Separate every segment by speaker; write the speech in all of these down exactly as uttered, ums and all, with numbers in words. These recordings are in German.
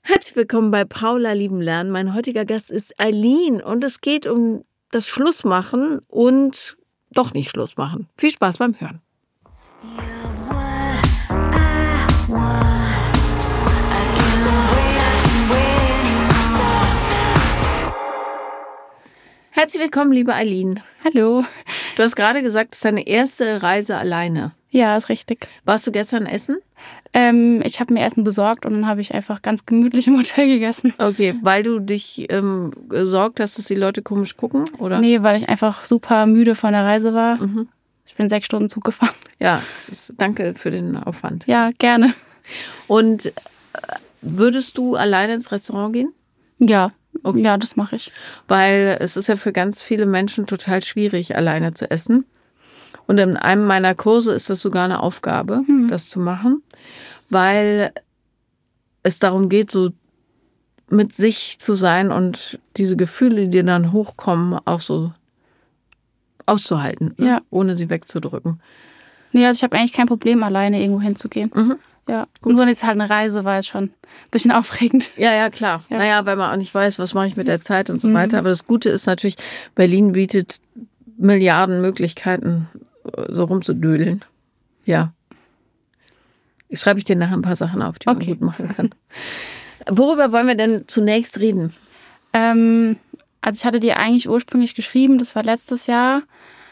Speaker 1: Herzlich willkommen bei Paula lieben lernen. Mein heutiger Gast ist Eileen und es geht um das Schlussmachen und doch nicht Schlussmachen. Viel Spaß beim Hören. Herzlich willkommen, liebe Eileen.
Speaker 2: Hallo.
Speaker 1: Du hast gerade gesagt, es ist deine erste Reise alleine.
Speaker 2: Ja, ist richtig.
Speaker 1: Warst du gestern essen?
Speaker 2: Ähm, ich habe mir Essen besorgt und dann habe ich einfach ganz gemütlich im Hotel gegessen.
Speaker 1: Okay, weil du dich ähm, gesorgt hast, dass die Leute komisch gucken, oder?
Speaker 2: Nee, weil ich einfach super müde von der Reise war.
Speaker 1: Mhm.
Speaker 2: Ich bin sechs Stunden Zug gefahren.
Speaker 1: Ja, das ist, danke für den Aufwand.
Speaker 2: Ja, gerne.
Speaker 1: Und äh, würdest du alleine ins Restaurant gehen?
Speaker 2: Ja,
Speaker 1: Okay.
Speaker 2: ja, das mache ich.
Speaker 1: Weil es ist ja für ganz viele Menschen total schwierig, alleine zu essen. Und in einem meiner Kurse ist das sogar eine Aufgabe, hm. das zu machen, weil es darum geht, so mit sich zu sein und diese Gefühle, die dann hochkommen, auch so auszuhalten,
Speaker 2: Ja.
Speaker 1: ne? Ohne sie wegzudrücken.
Speaker 2: Nee, also ich habe eigentlich kein Problem, alleine irgendwo hinzugehen.
Speaker 1: Mhm.
Speaker 2: Ja, gut. Nur wenn es halt eine Reise war, ist schon ein bisschen aufregend.
Speaker 1: Ja, ja, klar.
Speaker 2: Ja.
Speaker 1: Naja, weil man auch nicht weiß, was mache ich mit der Zeit und so
Speaker 2: Mhm.
Speaker 1: weiter. Aber das Gute ist natürlich, Berlin bietet Milliarden Möglichkeiten, so rumzudödeln. Ja. Ich schreibe ich dir nachher ein paar Sachen auf, die
Speaker 2: Okay.
Speaker 1: man gut machen kann. Worüber wollen wir denn zunächst reden?
Speaker 2: Ähm, also ich hatte dir eigentlich ursprünglich geschrieben, das war letztes Jahr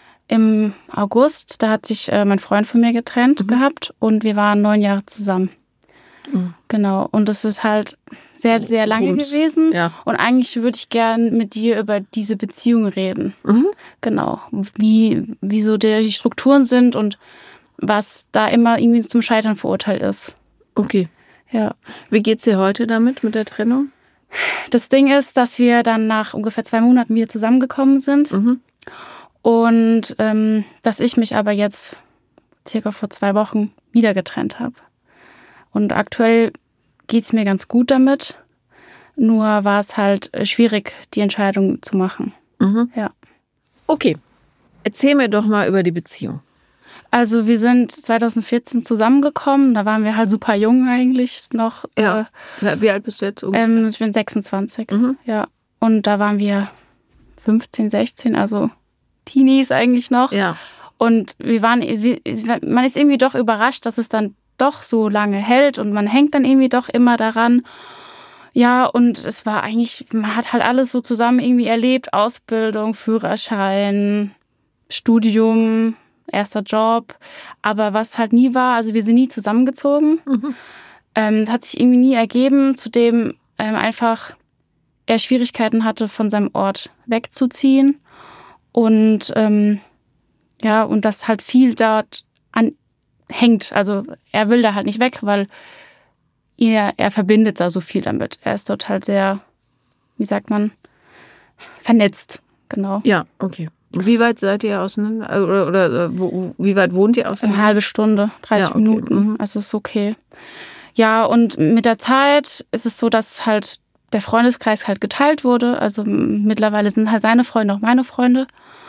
Speaker 2: im August. Da hat sich äh, mein Freund von mir getrennt
Speaker 1: Mhm.
Speaker 2: gehabt und wir waren neun Jahre zusammen.
Speaker 1: Mhm.
Speaker 2: Genau. Und das ist halt sehr, sehr lange
Speaker 1: Rums.
Speaker 2: gewesen.
Speaker 1: Ja.
Speaker 2: Und eigentlich würde ich gern mit dir über diese Beziehung reden.
Speaker 1: Mhm.
Speaker 2: Genau. Wie, wie so die, die Strukturen sind und was da immer irgendwie zum Scheitern verurteilt ist.
Speaker 1: Okay.
Speaker 2: Ja.
Speaker 1: Wie geht's dir heute damit, mit der Trennung?
Speaker 2: Das Ding ist, dass wir dann nach ungefähr zwei Monaten wieder zusammengekommen sind.
Speaker 1: Mhm.
Speaker 2: Und ähm, dass ich mich aber jetzt circa vor zwei Wochen wieder getrennt habe. Und aktuell geht es mir ganz gut damit. Nur war es halt schwierig, die Entscheidung zu machen.
Speaker 1: Mhm.
Speaker 2: Ja.
Speaker 1: Okay. Erzähl mir doch mal über die Beziehung.
Speaker 2: Also wir sind zwanzig vierzehn zusammengekommen. Da waren wir halt super jung eigentlich noch.
Speaker 1: Ja. Wie alt bist du jetzt?
Speaker 2: Äh, ähm, ich bin sechsundzwanzig.
Speaker 1: Mhm.
Speaker 2: Ja. Und da waren wir fünfzehn, sechzehn, also Teenies eigentlich noch.
Speaker 1: Ja.
Speaker 2: Und wir waren, man ist irgendwie doch überrascht, dass es dann doch so lange hält und man hängt dann irgendwie doch immer daran. Ja, und es war eigentlich, man hat halt alles so zusammen irgendwie erlebt. Ausbildung, Führerschein, Studium, erster Job. Aber was halt nie war, also wir sind nie zusammengezogen.
Speaker 1: Mhm.
Speaker 2: Ähm, es hat sich irgendwie nie ergeben, zudem ähm, einfach er Schwierigkeiten hatte, von seinem Ort wegzuziehen. Und ähm, ja, und das halt viel dort an hängt. Also er will da halt nicht weg, weil er, er verbindet da so viel damit. Er ist dort halt sehr, wie sagt man, vernetzt. Genau.
Speaker 1: Ja, okay. Wie weit seid ihr auseinander? Oder, oder wo, wie weit wohnt ihr auseinander?
Speaker 2: Eine halbe Stunde, dreißig
Speaker 1: Ja, okay.
Speaker 2: Minuten.
Speaker 1: Mhm.
Speaker 2: Also ist okay. Ja, und mit der Zeit ist es so, dass halt der Freundeskreis halt geteilt wurde. Also mittlerweile sind halt seine Freunde auch meine Freunde.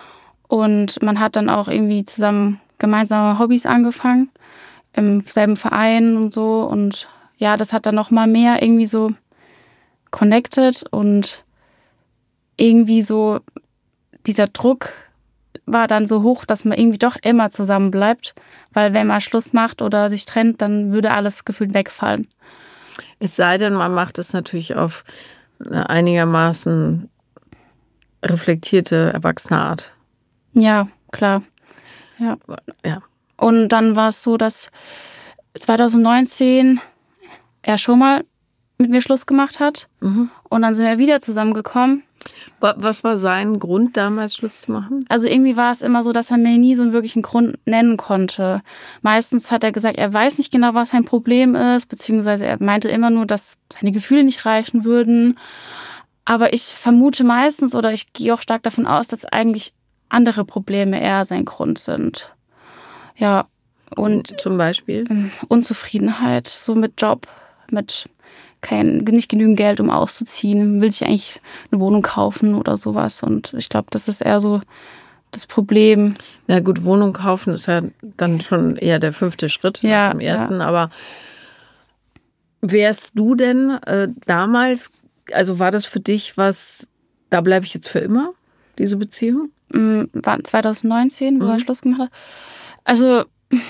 Speaker 2: Und man hat dann auch irgendwie zusammen gemeinsame Hobbys angefangen, im selben Verein und so. Und ja, das hat dann noch mal mehr irgendwie so connected und irgendwie so dieser Druck war dann so hoch, dass man irgendwie doch immer zusammen bleibt. Weil wenn man Schluss macht oder sich trennt, dann würde alles gefühlt wegfallen.
Speaker 1: Es sei denn, man macht es natürlich auf eine einigermaßen reflektierte, erwachsene Art.
Speaker 2: Ja, klar. Ja.
Speaker 1: Ja.
Speaker 2: Und dann war es so, dass zwanzig neunzehn er schon mal mit mir Schluss gemacht hat.
Speaker 1: Mhm.
Speaker 2: Und dann sind wir wieder zusammengekommen.
Speaker 1: Was war sein Grund, damals Schluss zu machen?
Speaker 2: Also irgendwie war es immer so, dass er mir nie so einen wirklichen Grund nennen konnte. Meistens hat er gesagt, er weiß nicht genau, was sein Problem ist, beziehungsweise er meinte immer nur, dass seine Gefühle nicht reichen würden. Aber ich vermute meistens oder ich gehe auch stark davon aus, dass eigentlich andere Probleme eher sein Grund sind. Ja, und
Speaker 1: zum Beispiel?
Speaker 2: Unzufriedenheit, so mit Job, mit kein, nicht genügend Geld, um auszuziehen, will sich eigentlich eine Wohnung kaufen oder sowas. Und ich glaube, das ist eher so das Problem.
Speaker 1: Na gut, Wohnung kaufen ist ja dann schon eher der fünfte Schritt
Speaker 2: ja,
Speaker 1: nach dem ersten,
Speaker 2: ja.
Speaker 1: aber Wärst du denn äh, damals, also war das für dich was, da bleibe ich jetzt für immer, diese Beziehung?
Speaker 2: War zwanzig neunzehn, wo
Speaker 1: Mhm.
Speaker 2: er Schluss gemacht hat. Also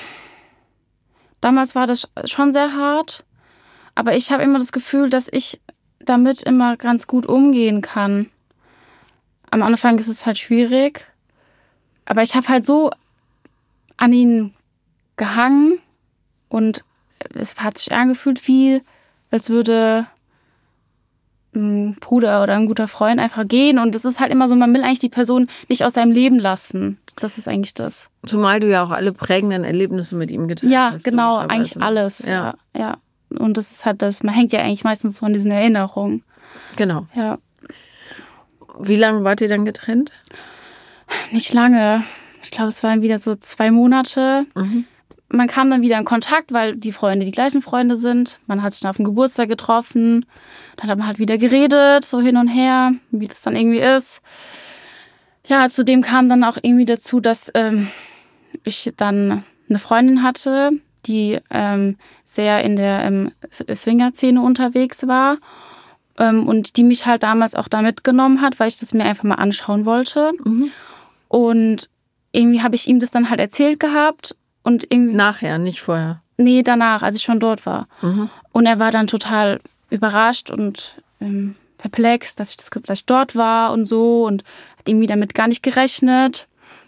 Speaker 2: damals war das schon sehr hart, aber ich habe immer das Gefühl, dass ich damit immer ganz gut umgehen kann. Am Anfang ist es halt schwierig, aber ich habe halt so an ihn gehangen und es hat sich angefühlt wie, als würde ein Bruder oder ein guter Freund einfach gehen. Und es ist halt immer so, man will eigentlich die Person nicht aus seinem Leben lassen. Das ist eigentlich das.
Speaker 1: Zumal du ja auch alle prägenden Erlebnisse mit ihm geteilt
Speaker 2: Ja,
Speaker 1: hast.
Speaker 2: genau,
Speaker 1: logischerweise.
Speaker 2: eigentlich alles.
Speaker 1: Ja.
Speaker 2: Ja, ja. Und das ist halt das, man hängt ja eigentlich meistens von diesen Erinnerungen.
Speaker 1: Genau.
Speaker 2: Ja.
Speaker 1: Wie lange wart ihr dann getrennt?
Speaker 2: Nicht lange. Ich glaube, es waren wieder so zwei Monate.
Speaker 1: Mhm.
Speaker 2: Man kam dann wieder in Kontakt, weil die Freunde die gleichen Freunde sind. Man hat sich dann auf dem Geburtstag getroffen. Dann hat man halt wieder geredet, so hin und her, wie das dann irgendwie ist. Ja, zudem kam dann auch irgendwie dazu, dass ähm, ich dann eine Freundin hatte, die ähm, sehr in der ähm, Swinger-Szene unterwegs war. Ähm, und die mich halt damals auch da mitgenommen hat, weil ich das mir einfach mal anschauen wollte.
Speaker 1: Mhm.
Speaker 2: Und irgendwie habe ich ihm das dann halt erzählt gehabt. Und irgendwie,
Speaker 1: Nachher, nicht vorher.
Speaker 2: nee, danach, als ich schon dort war.
Speaker 1: Mhm.
Speaker 2: Und er war dann total überrascht und ähm, perplex, dass ich, das, dass ich dort war und so. Und hat irgendwie damit gar nicht gerechnet.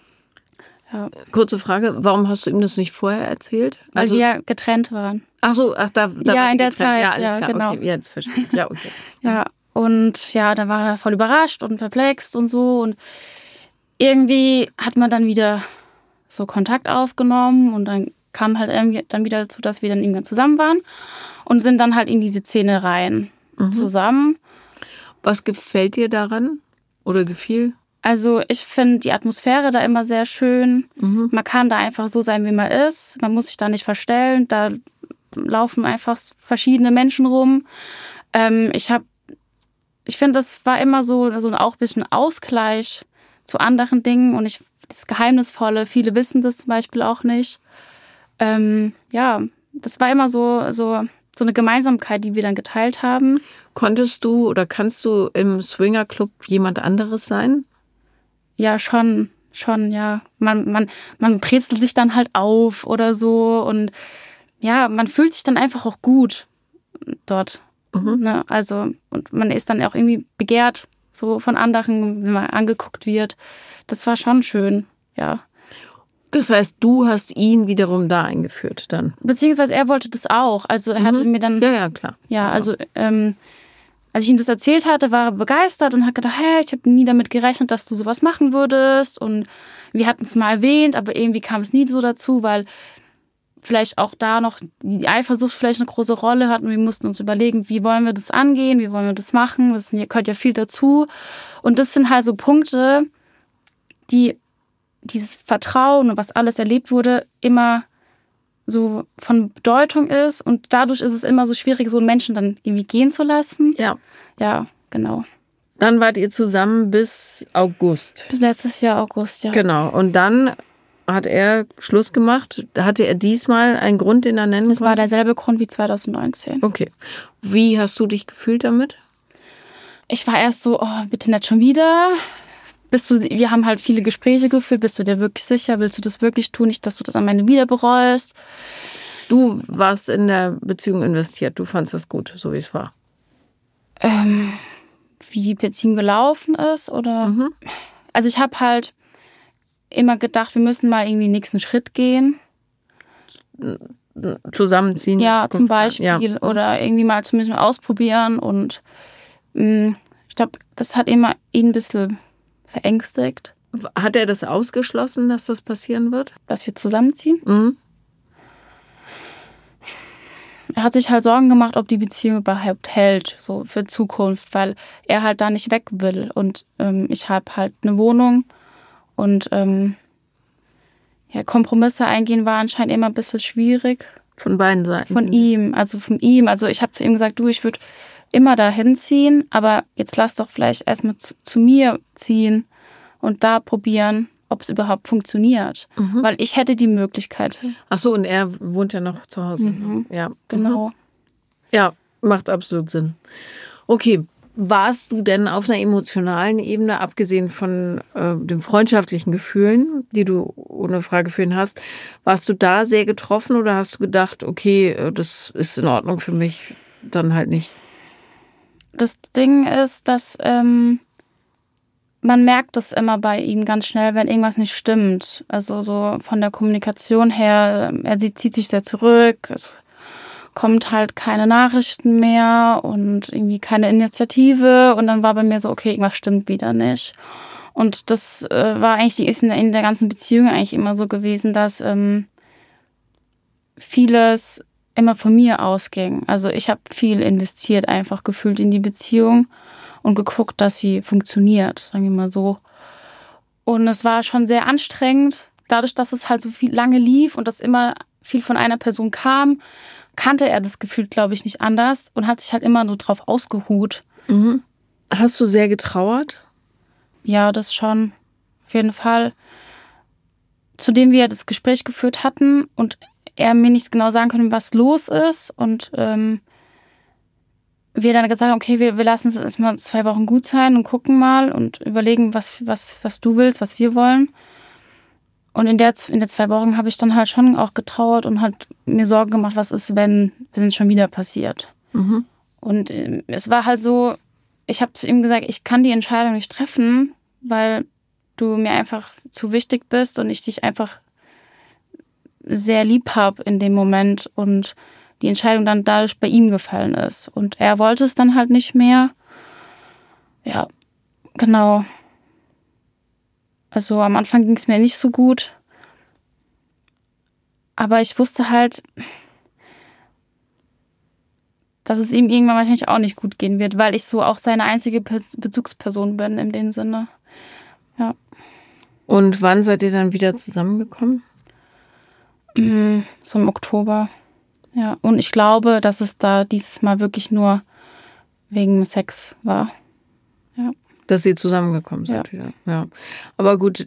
Speaker 2: Ja.
Speaker 1: Kurze Frage, warum hast du ihm das nicht vorher erzählt?
Speaker 2: Weil also, wir getrennt waren.
Speaker 1: Ach so, ach, da, da
Speaker 2: ja,
Speaker 1: war
Speaker 2: in der
Speaker 1: getrennt.
Speaker 2: Zeit.
Speaker 1: Ja, alles
Speaker 2: ja,
Speaker 1: klar.
Speaker 2: genau.
Speaker 1: Okay, jetzt verstehe ich. Ja, okay.
Speaker 2: Ja, und ja, dann war er voll überrascht und perplex und so. Und irgendwie hat man dann wieder so Kontakt aufgenommen und dann kam halt irgendwie dann wieder dazu, dass wir dann irgendwann zusammen waren und sind dann halt in diese Szene rein mhm. zusammen.
Speaker 1: Was gefällt dir daran oder gefiel?
Speaker 2: Also ich finde die Atmosphäre da immer sehr schön.
Speaker 1: Mhm.
Speaker 2: Man kann da einfach so sein, wie man ist. Man muss sich da nicht verstellen. Da laufen einfach verschiedene Menschen rum. Ähm, ich habe, ich finde, das war immer so, so auch ein bisschen Ausgleich zu anderen Dingen und ich das Geheimnisvolle, viele wissen das zum Beispiel auch nicht. Ähm, ja, das war immer so, so, so eine Gemeinsamkeit, die wir dann geteilt haben.
Speaker 1: Konntest du oder kannst du im Swingerclub jemand anderes sein?
Speaker 2: Ja, schon, schon, ja. Man, man, man brezelt sich dann halt auf oder so und ja, man fühlt sich dann einfach auch gut dort. Mhm. Ne? Also, und man ist dann auch irgendwie begehrt, so von anderen, wenn man angeguckt wird. Das war schon schön, ja.
Speaker 1: Das heißt, du hast ihn wiederum da eingeführt dann?
Speaker 2: Beziehungsweise er wollte das auch. Also er hatte mhm. mir dann...
Speaker 1: Ja, ja, klar.
Speaker 2: Ja, also ähm, als ich ihm das erzählt hatte, war er begeistert und hat gedacht, hey, ich habe nie damit gerechnet, dass du sowas machen würdest. Und wir hatten es mal erwähnt, aber irgendwie kam es nie so dazu, weil vielleicht auch da noch die Eifersucht vielleicht eine große Rolle hat. Und wir mussten uns überlegen, wie wollen wir das angehen, wie wollen wir das machen. Das gehört ja viel dazu. Und das sind halt so Punkte, die dieses Vertrauen und was alles erlebt wurde, immer so von Bedeutung ist. Und dadurch ist es immer so schwierig, so einen Menschen dann irgendwie gehen zu lassen.
Speaker 1: Ja.
Speaker 2: Ja, genau.
Speaker 1: Dann wart ihr zusammen bis August.
Speaker 2: Bis letztes Jahr August, ja.
Speaker 1: Genau. Und dann hat er Schluss gemacht. Hatte er diesmal einen Grund, den er nennen
Speaker 2: Das
Speaker 1: konnte?
Speaker 2: war derselbe Grund wie zwanzig neunzehn.
Speaker 1: Okay. Wie hast du dich gefühlt damit?
Speaker 2: Ich war erst so, oh, bitte nicht schon wieder. Bist du, wir haben halt viele Gespräche geführt. Bist du dir wirklich sicher? Willst du das wirklich tun? Nicht, dass du das am Ende wieder bereust.
Speaker 1: Du warst in der Beziehung investiert. Du fandst das gut, so wie es war.
Speaker 2: Ähm, wie die Beziehung gelaufen ist? Oder? Mhm. Also ich habe halt immer gedacht, wir müssen mal irgendwie den nächsten Schritt gehen.
Speaker 1: Zusammenziehen.
Speaker 2: Ja, zum Beispiel. Ja. Oder irgendwie mal zumindest mal ausprobieren. Und mh, ich glaube, das hat immer ihn ein bisschen verängstigt.
Speaker 1: Hat er das ausgeschlossen, dass das passieren wird?
Speaker 2: Dass wir zusammenziehen?
Speaker 1: Mhm.
Speaker 2: Er hat sich halt Sorgen gemacht, ob die Beziehung überhaupt hält, so für Zukunft, weil er halt da nicht weg will. Und ähm, ich habe halt eine Wohnung und ähm, ja, Kompromisse eingehen war anscheinend immer ein bisschen schwierig.
Speaker 1: Von beiden Seiten?
Speaker 2: Von ihm, also von ihm. Also ich habe zu ihm gesagt, du, ich würde immer dahin ziehen, aber jetzt lass doch vielleicht erstmal zu, zu mir ziehen und da probieren, ob es überhaupt funktioniert. Mhm. Weil ich hätte die Möglichkeit.
Speaker 1: Ach so, und er wohnt ja noch zu Hause.
Speaker 2: Mhm.
Speaker 1: Ja,
Speaker 2: genau.
Speaker 1: Ja, macht absolut Sinn. Okay, warst du denn auf einer emotionalen Ebene, abgesehen von äh, den freundschaftlichen Gefühlen, die du ohne Frage für ihn hast, warst du da sehr getroffen oder hast du gedacht, okay, das ist in Ordnung für mich, dann halt nicht?
Speaker 2: Das Ding ist, dass ähm, man merkt das immer bei ihm ganz schnell, wenn irgendwas nicht stimmt. Also so von der Kommunikation her, er zieht sich sehr zurück, es kommt halt keine Nachrichten mehr und irgendwie keine Initiative. Und dann war bei mir so, okay, irgendwas stimmt wieder nicht. Und das äh, war eigentlich, ist in der, in der ganzen Beziehung eigentlich immer so gewesen, dass ähm, vieles immer von mir ausging. Also ich habe viel investiert, einfach gefühlt in die Beziehung und geguckt, dass sie funktioniert, sagen wir mal so. Und es war schon sehr anstrengend, dadurch, dass es halt so viel lange lief und dass immer viel von einer Person kam, kannte er das Gefühl, glaube ich, nicht anders und hat sich halt immer so drauf ausgeruht.
Speaker 1: Mhm. Hast du sehr getrauert?
Speaker 2: Ja, das schon. Auf jeden Fall. Zudem wir das Gespräch geführt hatten und er mir nicht genau sagen konnte, was los ist. Und ähm, wir dann gesagt haben, okay, wir, wir lassen es erstmal zwei Wochen gut sein und gucken mal und überlegen, was, was, was du willst, was wir wollen. Und in der, in der zwei Wochen habe ich dann halt schon auch getrauert und halt mir Sorgen gemacht, was ist, wenn, wenn es schon wieder passiert.
Speaker 1: Mhm.
Speaker 2: Und äh, es war halt so, ich habe zu ihm gesagt, ich kann die Entscheidung nicht treffen, weil du mir einfach zu wichtig bist und ich dich einfach sehr lieb habe in dem Moment und die Entscheidung dann dadurch bei ihm gefallen ist. Und er wollte es dann halt nicht mehr. Ja, genau. Also am Anfang ging es mir nicht so gut. Aber ich wusste halt, dass es ihm irgendwann wahrscheinlich auch nicht gut gehen wird, weil ich so auch seine einzige Bezugsperson bin in dem Sinne. Ja.
Speaker 1: Und wann seid ihr dann wieder zusammengekommen?
Speaker 2: So im Oktober. Ja. Und ich glaube, dass es da dieses Mal wirklich nur wegen Sex war. Ja.
Speaker 1: Dass ihr zusammengekommen seid
Speaker 2: Ja.
Speaker 1: wieder. Ja. Aber gut,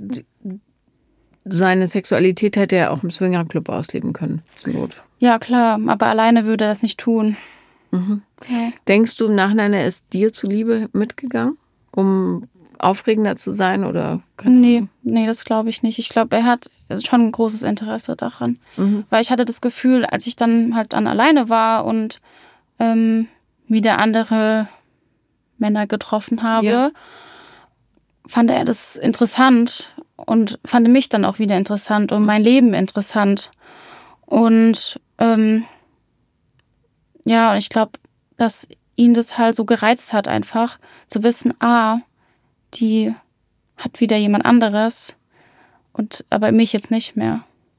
Speaker 1: seine Sexualität hätte er auch im Swingerclub ausleben können, zur Not.
Speaker 2: Ja, klar, aber alleine würde er das nicht tun.
Speaker 1: Mhm.
Speaker 2: Ja.
Speaker 1: Denkst du im Nachhinein, er ist dir zuliebe mitgegangen, um aufregender zu sein? Oder
Speaker 2: nee, nee, das glaube ich nicht. Ich glaube, er hat schon ein großes Interesse daran.
Speaker 1: Mhm.
Speaker 2: Weil ich hatte das Gefühl, als ich dann halt dann alleine war und ähm, wieder andere Männer getroffen habe,
Speaker 1: Ja.
Speaker 2: fand er das interessant und fand mich dann auch wieder interessant und mein Leben interessant. Und ähm, ja, ich glaube, dass ihn das halt so gereizt hat, einfach zu wissen, ah, die hat wieder jemand anderes und aber mich jetzt nicht mehr.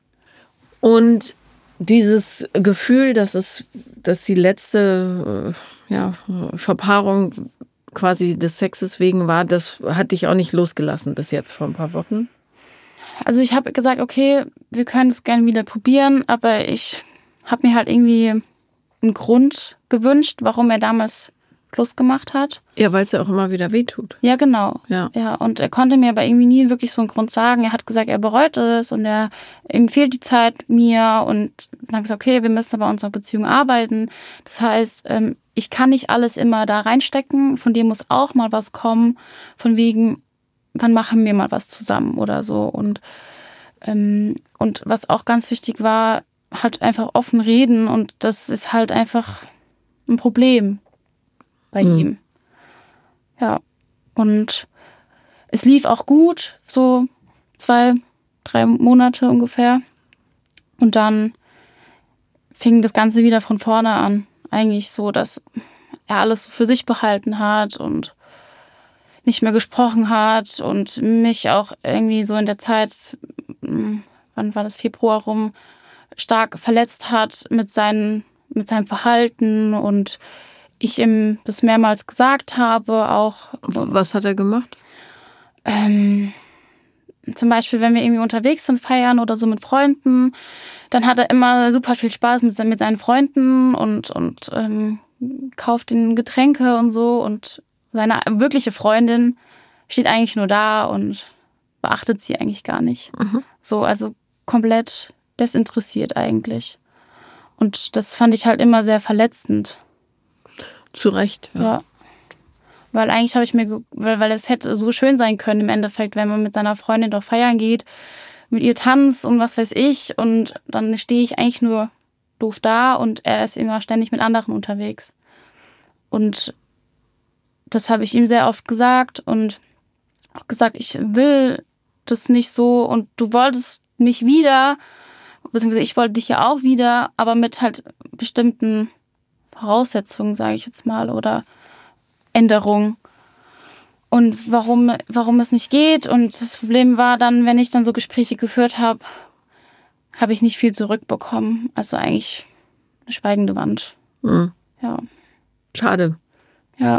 Speaker 1: Und dieses Gefühl, dass es, dass die letzte äh, ja, Verpaarung quasi des Sexes wegen war, das hat dich auch nicht losgelassen bis jetzt vor ein paar Wochen?
Speaker 2: Also ich habe gesagt, okay, wir können es gerne wieder probieren, aber ich habe mir halt irgendwie einen Grund gewünscht, warum er damals Schluss gemacht hat.
Speaker 1: Ja, weil es ja auch immer wieder wehtut.
Speaker 2: Ja, genau.
Speaker 1: Ja.
Speaker 2: Ja, und er konnte mir aber irgendwie nie wirklich so einen Grund sagen. Er hat gesagt, er bereut es und er, ihm fehlt die Zeit mir und dann habe ich gesagt, okay, wir müssen aber an unserer Beziehung arbeiten. Das heißt, ähm, ich kann nicht alles immer da reinstecken. Von dir muss auch mal was kommen, von wegen, wann machen wir mal was zusammen oder so. Und, ähm, und was auch ganz wichtig war, halt einfach offen reden und das ist halt einfach ein Problem bei mhm. ihm. Ja, und es lief auch gut, so zwei, drei Monate ungefähr. Und dann fing das Ganze wieder von vorne an. Eigentlich so, dass er alles für sich behalten hat und nicht mehr gesprochen hat und mich auch irgendwie so in der Zeit, wann war das, Februar rum, stark verletzt hat mit, seinen, mit seinem Verhalten und ich ihm das mehrmals gesagt habe auch.
Speaker 1: Was hat er gemacht?
Speaker 2: Ähm, zum Beispiel, wenn wir irgendwie unterwegs sind, feiern oder so mit Freunden, dann hat er immer super viel Spaß mit, mit seinen Freunden und, und ähm, kauft ihnen Getränke und so. Und seine wirkliche Freundin steht eigentlich nur da und beachtet sie eigentlich gar nicht. Mhm. So, also komplett desinteressiert eigentlich. Und das fand ich halt immer sehr verletzend.
Speaker 1: Zu Recht, ja.
Speaker 2: ja. Weil eigentlich habe ich mir, ge- weil, weil es hätte so schön sein können im Endeffekt, wenn man mit seiner Freundin doch feiern geht, mit ihr tanzt und was weiß ich. Und dann stehe ich eigentlich nur doof da und er ist immer ständig mit anderen unterwegs. Und das habe ich ihm sehr oft gesagt und auch gesagt, ich will das nicht so und du wolltest mich wieder, beziehungsweise ich wollte dich ja auch wieder, aber mit halt bestimmten Voraussetzungen, sage ich jetzt mal, oder Änderungen. Und warum, warum es nicht geht. Und das Problem war dann, wenn ich dann so Gespräche geführt habe, habe ich nicht viel zurückbekommen. Also eigentlich eine schweigende Wand.
Speaker 1: Mhm.
Speaker 2: Ja.
Speaker 1: Schade.
Speaker 2: Ja.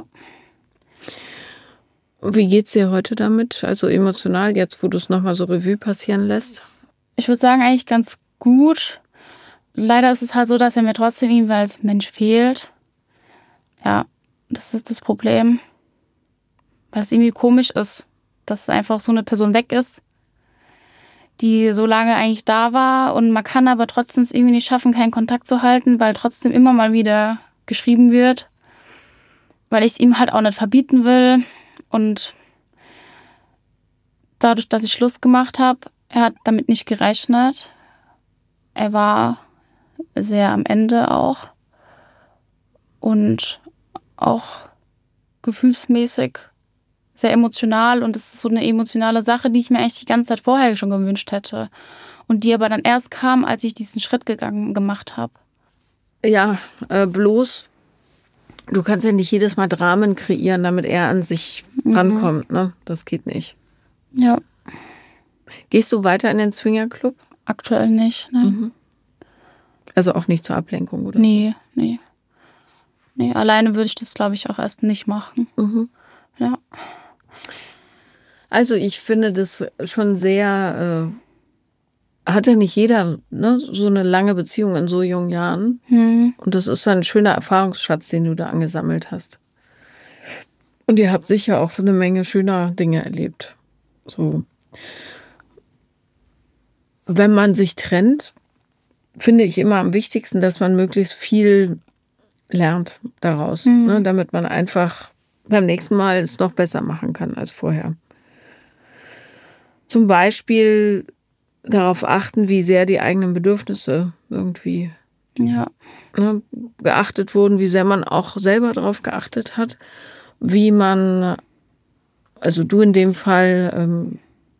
Speaker 1: Wie geht's dir heute damit? Also emotional, jetzt wo du es nochmal so Revue passieren lässt?
Speaker 2: Ich würde sagen, eigentlich ganz gut. Leider ist es halt so, dass er mir trotzdem irgendwie als Mensch fehlt. Ja, das ist das Problem. Weil es irgendwie komisch ist, dass einfach so eine Person weg ist, die so lange eigentlich da war und man kann aber trotzdem es irgendwie nicht schaffen, keinen Kontakt zu halten, weil trotzdem immer mal wieder geschrieben wird, weil ich es ihm halt auch nicht verbieten will und dadurch, dass ich Schluss gemacht habe, er hat damit nicht gerechnet. Er war sehr am Ende auch und auch gefühlsmäßig sehr emotional und das ist so eine emotionale Sache, die ich mir eigentlich die ganze Zeit vorher schon gewünscht hätte und die aber dann erst kam, als ich diesen Schritt gegangen gemacht habe.
Speaker 1: Ja, äh, bloß, du kannst ja nicht jedes Mal Dramen kreieren, damit er an sich
Speaker 2: Mhm.
Speaker 1: rankommt, ne? Das geht nicht.
Speaker 2: Ja,
Speaker 1: Gehst du weiter in den Swingerclub?
Speaker 2: aktuell nicht. Ne?
Speaker 1: Mhm. Also auch nicht zur Ablenkung, oder?
Speaker 2: Nee, nee. Nee, alleine würde ich das, glaube ich, auch erst nicht machen.
Speaker 1: Mhm.
Speaker 2: Ja.
Speaker 1: Also ich finde das schon sehr, äh, hatte nicht jeder, ne, so eine lange Beziehung in so jungen Jahren.
Speaker 2: Hm.
Speaker 1: Und das ist ein schöner Erfahrungsschatz, den du da angesammelt hast. Und ihr habt sicher auch eine Menge schöner Dinge erlebt. So. Wenn man sich trennt, finde ich immer am wichtigsten, dass man möglichst viel lernt daraus,
Speaker 2: Mhm.
Speaker 1: ne, damit man einfach beim nächsten Mal es noch besser machen kann als vorher. Zum Beispiel darauf achten, wie sehr die eigenen Bedürfnisse irgendwie
Speaker 2: Ja.
Speaker 1: ne, geachtet wurden, wie sehr man auch selber darauf geachtet hat, wie man, also du in dem Fall, ähm,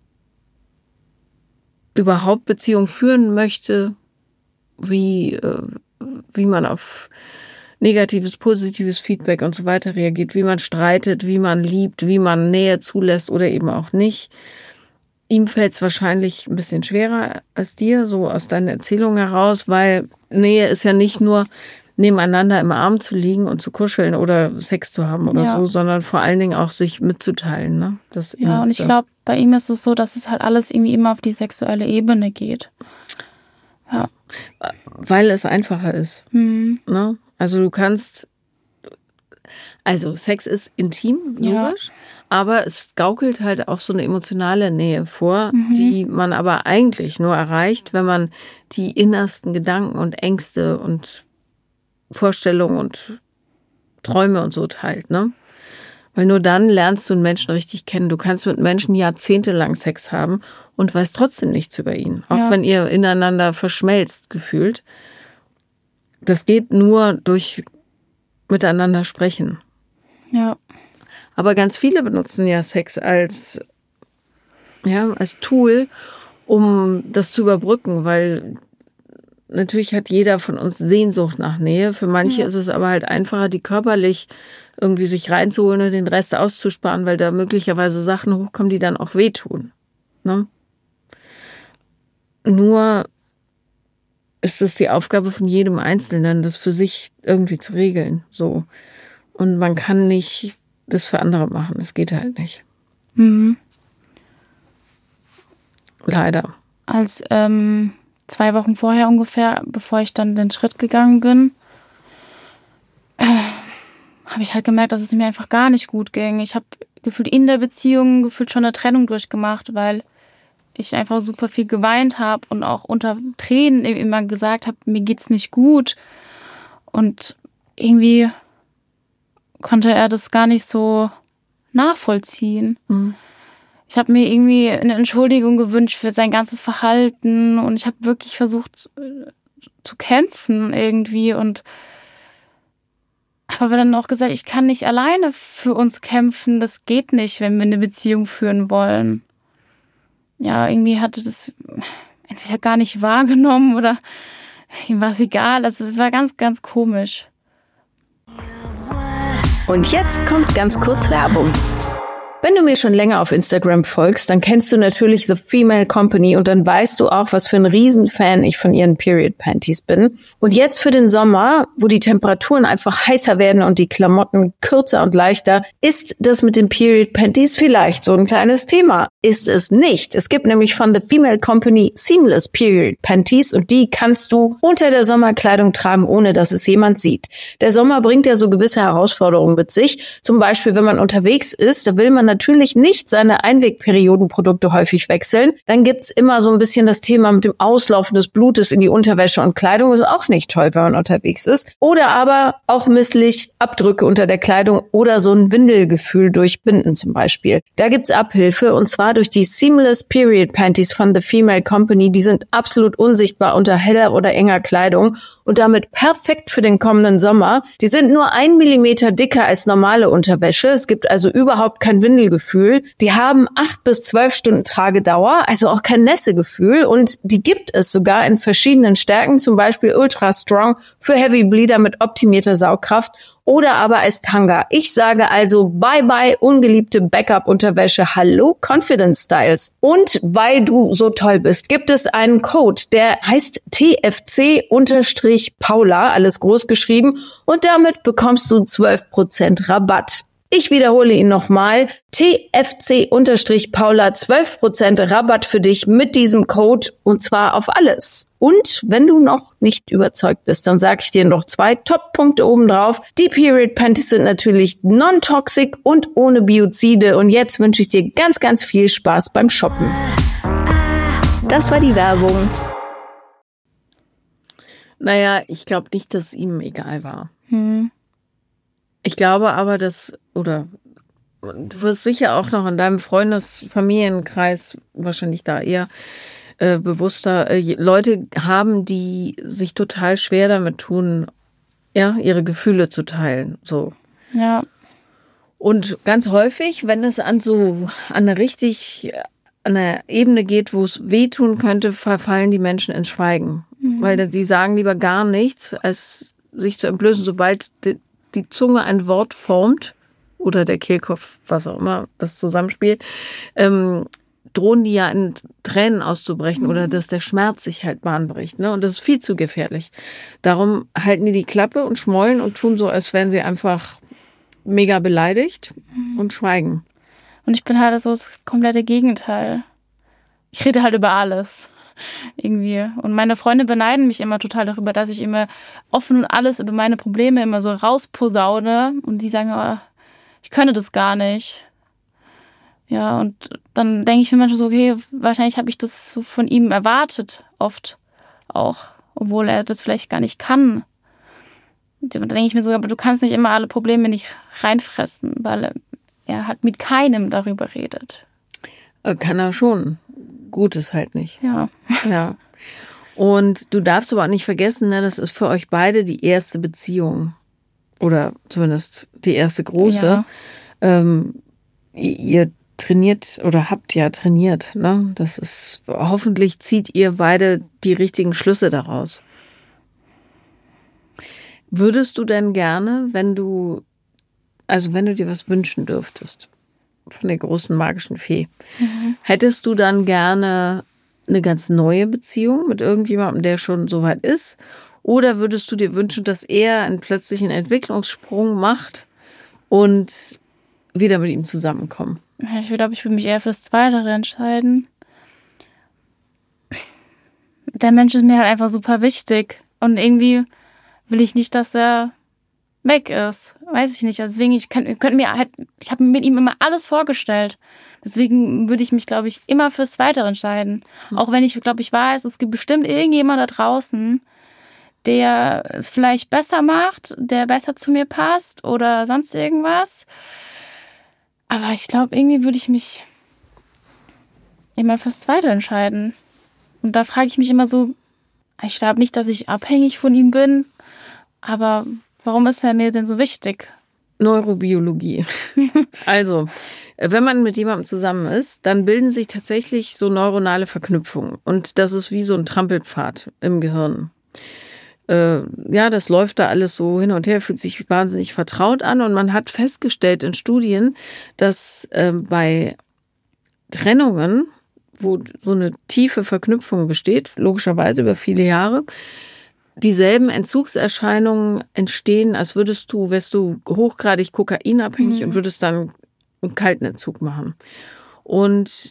Speaker 1: überhaupt Beziehung führen möchte, wie, äh, wie man auf negatives, positives Feedback und so weiter reagiert, wie man streitet, wie man liebt, wie man Nähe zulässt oder eben auch nicht. Ihm fällt es wahrscheinlich ein bisschen schwerer als dir, so aus deinen Erzählungen heraus, weil Nähe ist ja nicht nur nebeneinander im Arm zu liegen und zu kuscheln oder Sex zu haben oder
Speaker 2: Ja.
Speaker 1: so, sondern vor allen Dingen auch sich mitzuteilen. Ne? Das
Speaker 2: Ja, und ich
Speaker 1: Innerste.
Speaker 2: glaube, bei ihm ist es so, dass es halt alles irgendwie immer auf die sexuelle Ebene geht. Ja.
Speaker 1: Weil es einfacher ist.
Speaker 2: Hm.
Speaker 1: Ne? Also du kannst, also Sex ist intim,
Speaker 2: Ja.
Speaker 1: logisch, aber es gaukelt halt auch so eine emotionale Nähe vor,
Speaker 2: Mhm.
Speaker 1: die man aber eigentlich nur erreicht, wenn man die innersten Gedanken und Ängste und Vorstellungen und Träume und so teilt, ne? Weil nur dann lernst du einen Menschen richtig kennen. Du kannst mit Menschen jahrzehntelang Sex haben und weißt trotzdem nichts über ihn. Auch
Speaker 2: Ja.
Speaker 1: wenn ihr ineinander verschmelzt gefühlt. Das geht nur durch miteinander sprechen.
Speaker 2: Ja.
Speaker 1: Aber ganz viele benutzen ja Sex als, ja, als Tool, um das zu überbrücken, weil natürlich hat jeder von uns Sehnsucht nach Nähe. Für manche
Speaker 2: Ja.
Speaker 1: ist es aber halt einfacher, die körperlich irgendwie sich reinzuholen und den Rest auszusparen, weil da möglicherweise Sachen hochkommen, die dann auch wehtun. Ne? Nur ist es die Aufgabe von jedem Einzelnen, das für sich irgendwie zu regeln. So. Und man kann nicht das für andere machen. Das geht halt nicht.
Speaker 2: Mhm.
Speaker 1: Leider.
Speaker 2: Als ähm, zwei Wochen vorher ungefähr, bevor ich dann den Schritt gegangen bin, äh, habe ich halt gemerkt, dass es mir einfach gar nicht gut ging. Ich habe gefühlt in der Beziehung gefühlt schon eine Trennung durchgemacht, weil ich einfach super viel geweint habe und auch unter Tränen immer gesagt habe, mir geht's nicht gut. Und irgendwie konnte er das gar nicht so nachvollziehen.
Speaker 1: Mhm.
Speaker 2: Ich habe mir irgendwie eine Entschuldigung gewünscht für sein ganzes Verhalten und ich habe wirklich versucht zu, zu kämpfen irgendwie und habe aber dann auch gesagt, ich kann nicht alleine für uns kämpfen, das geht nicht, wenn wir eine Beziehung führen wollen. Ja, irgendwie hatte das entweder gar nicht wahrgenommen oder ihm war es egal. Also es war ganz, ganz komisch.
Speaker 1: Und jetzt kommt ganz kurz Werbung. Wenn du mir schon länger auf Instagram folgst, dann kennst du natürlich The Female Company und dann weißt du auch, was für ein Riesenfan ich von ihren Period Panties bin. Und jetzt für den Sommer, wo die Temperaturen einfach heißer werden und die Klamotten kürzer und leichter, ist das mit den Period Panties vielleicht so ein kleines Thema. Ist es nicht. Es gibt nämlich von The Female Company Seamless Period Panties und die kannst du unter der Sommerkleidung tragen, ohne dass es jemand sieht. Der Sommer bringt ja so gewisse Herausforderungen mit sich. Zum Beispiel, wenn man unterwegs ist, da will man natürlich nicht seine Einwegperiodenprodukte häufig wechseln. Dann gibt's immer so ein bisschen das Thema mit dem Auslaufen des Blutes in die Unterwäsche und Kleidung. Ist auch nicht toll, wenn man unterwegs ist. Oder aber auch misslich Abdrücke unter der Kleidung oder so ein Windelgefühl durch Binden zum Beispiel. Da gibt's Abhilfe und zwar durch die Seamless Period Panties von The Female Company. Die sind absolut unsichtbar unter heller oder enger Kleidung und damit perfekt für den kommenden Sommer. Die sind nur ein Millimeter dicker als normale Unterwäsche. Es gibt also überhaupt kein Windelgefühl. Die haben acht bis zwölf Stunden Tragedauer, also auch kein Nässegefühl. Und die gibt es sogar in verschiedenen Stärken, zum Beispiel Ultra Strong für Heavy Bleeder mit optimierter Saugkraft oder aber als Tanga. Ich sage also bye-bye ungeliebte Backup-Unterwäsche, hallo Confidence Styles. Und weil du so toll bist, gibt es einen Code, der heißt T F C Paula, alles groß geschrieben und damit bekommst du zwölf Prozent Rabatt. Ich wiederhole ihn nochmal, T F C Paula, zwölf Prozent Rabatt für dich mit diesem Code und zwar auf alles. Und wenn du noch nicht überzeugt bist, dann sage ich dir noch zwei Top-Punkte obendrauf. Die Period Panties sind natürlich non-toxic und ohne Biozide und jetzt wünsche ich dir ganz, ganz viel Spaß beim Shoppen. Das war die Werbung. Naja, ich glaube nicht, dass es ihm egal war.
Speaker 2: Hm.
Speaker 1: Ich glaube aber, dass, oder du wirst sicher auch noch in deinem Freundes-Familienkreis wahrscheinlich da eher äh, bewusster äh, Leute haben, die sich total schwer damit tun, ja, ihre Gefühle zu teilen. So.
Speaker 2: Ja.
Speaker 1: Und ganz häufig, wenn es an so an eine richtig an einer Ebene geht, wo es wehtun könnte, verfallen die Menschen ins Schweigen. Mhm. Weil sie sagen lieber gar nichts, als sich zu entblößen, sobald die, die Zunge ein Wort formt oder der Kehlkopf, was auch immer, das zusammenspielt, ähm, drohen die ja in Tränen auszubrechen mhm. oder dass der Schmerz sich halt Bahn bricht. Ne? Und das ist viel zu gefährlich. Darum halten die die Klappe und schmollen und tun so, als wären sie einfach mega beleidigt mhm. und schweigen.
Speaker 2: Und ich bin halt so das komplette Gegenteil. Ich rede halt über alles. Irgendwie. Und meine Freunde beneiden mich immer total darüber, dass ich immer offen und alles über meine Probleme immer so rausposaune. Und die sagen, oh, ich könne das gar nicht. Ja, und dann denke ich mir manchmal so, okay, wahrscheinlich habe ich das so von ihm erwartet, oft auch. Obwohl er das vielleicht gar nicht kann. Dann denke ich mir so, aber du kannst nicht immer alle Probleme nicht reinfressen, weil er halt mit keinem darüber redet.
Speaker 1: Kann er schon. Gut ist halt nicht.
Speaker 2: Ja.
Speaker 1: Ja. Und du darfst aber auch nicht vergessen, ne, das ist für euch beide die erste Beziehung. Oder zumindest die erste große.
Speaker 2: Ja.
Speaker 1: Ähm, ihr trainiert oder habt ja trainiert. Ne? Das ist, hoffentlich zieht ihr beide die richtigen Schlüsse daraus. Würdest du denn gerne, wenn du, also wenn du dir was wünschen dürftest, von der großen magischen Fee, mhm. hättest du dann gerne eine ganz neue Beziehung mit irgendjemandem, der schon so weit ist? Oder würdest du dir wünschen, dass er einen plötzlichen Entwicklungssprung macht und wieder mit ihm zusammenkommen?
Speaker 2: Ich glaube, ich würde mich eher fürs Zweitere entscheiden. Der Mensch ist mir halt einfach super wichtig. Und irgendwie will ich nicht, dass er weg ist. Weiß ich nicht. Also deswegen, ich könnte könnt mir halt, ich habe mit ihm immer alles vorgestellt. Deswegen würde ich mich, glaube ich, immer fürs Weitere entscheiden. Mhm. Auch wenn ich, glaube ich, weiß, es gibt bestimmt irgendjemand da draußen, der es vielleicht besser macht, der besser zu mir passt oder sonst irgendwas. Aber ich glaube, irgendwie würde ich mich immer fürs Zweite entscheiden. Und da frage ich mich immer so, ich glaube nicht, dass ich abhängig von ihm bin, aber warum ist er mir denn so wichtig?
Speaker 1: Neurobiologie. Also, wenn man mit jemandem zusammen ist, dann bilden sich tatsächlich so neuronale Verknüpfungen. Und das ist wie so ein Trampelpfad im Gehirn. Äh, ja, das läuft da alles so hin und her, fühlt sich wahnsinnig vertraut an. Und man hat festgestellt in Studien, dass äh, bei Trennungen, wo so eine tiefe Verknüpfung besteht, logischerweise über viele Jahre, dieselben Entzugserscheinungen entstehen, als würdest du, wärst du hochgradig kokainabhängig mhm. und würdest dann einen kalten Entzug machen. Und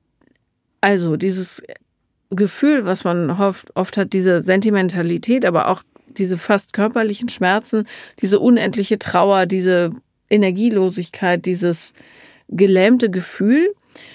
Speaker 1: also dieses Gefühl, was man oft, oft hat, diese Sentimentalität, aber auch diese fast körperlichen Schmerzen, diese unendliche Trauer, diese Energielosigkeit, dieses gelähmte Gefühl,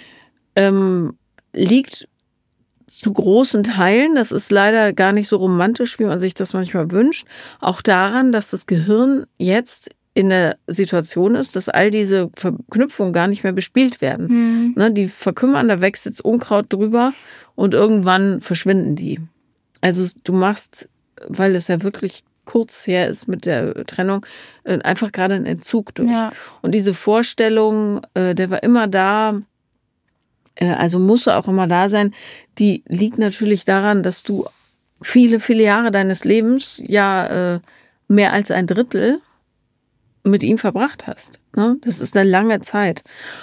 Speaker 1: ähm, liegt zu großen Teilen, das ist leider gar nicht so romantisch, wie man sich das manchmal wünscht, auch daran, dass das Gehirn jetzt in der Situation ist, dass all diese Verknüpfungen gar nicht mehr bespielt werden. Mhm. Ne, die verkümmern, da wächst jetzt Unkraut drüber und irgendwann verschwinden die. Also du machst, weil es ja wirklich kurz her ist mit der Trennung, einfach gerade einen Entzug durch. Ja. Und diese Vorstellung, der war immer da, also muss auch immer da sein, die liegt natürlich daran, dass du viele, viele Jahre deines Lebens, ja mehr als ein Drittel, mit ihm verbracht hast. Das ist eine lange Zeit.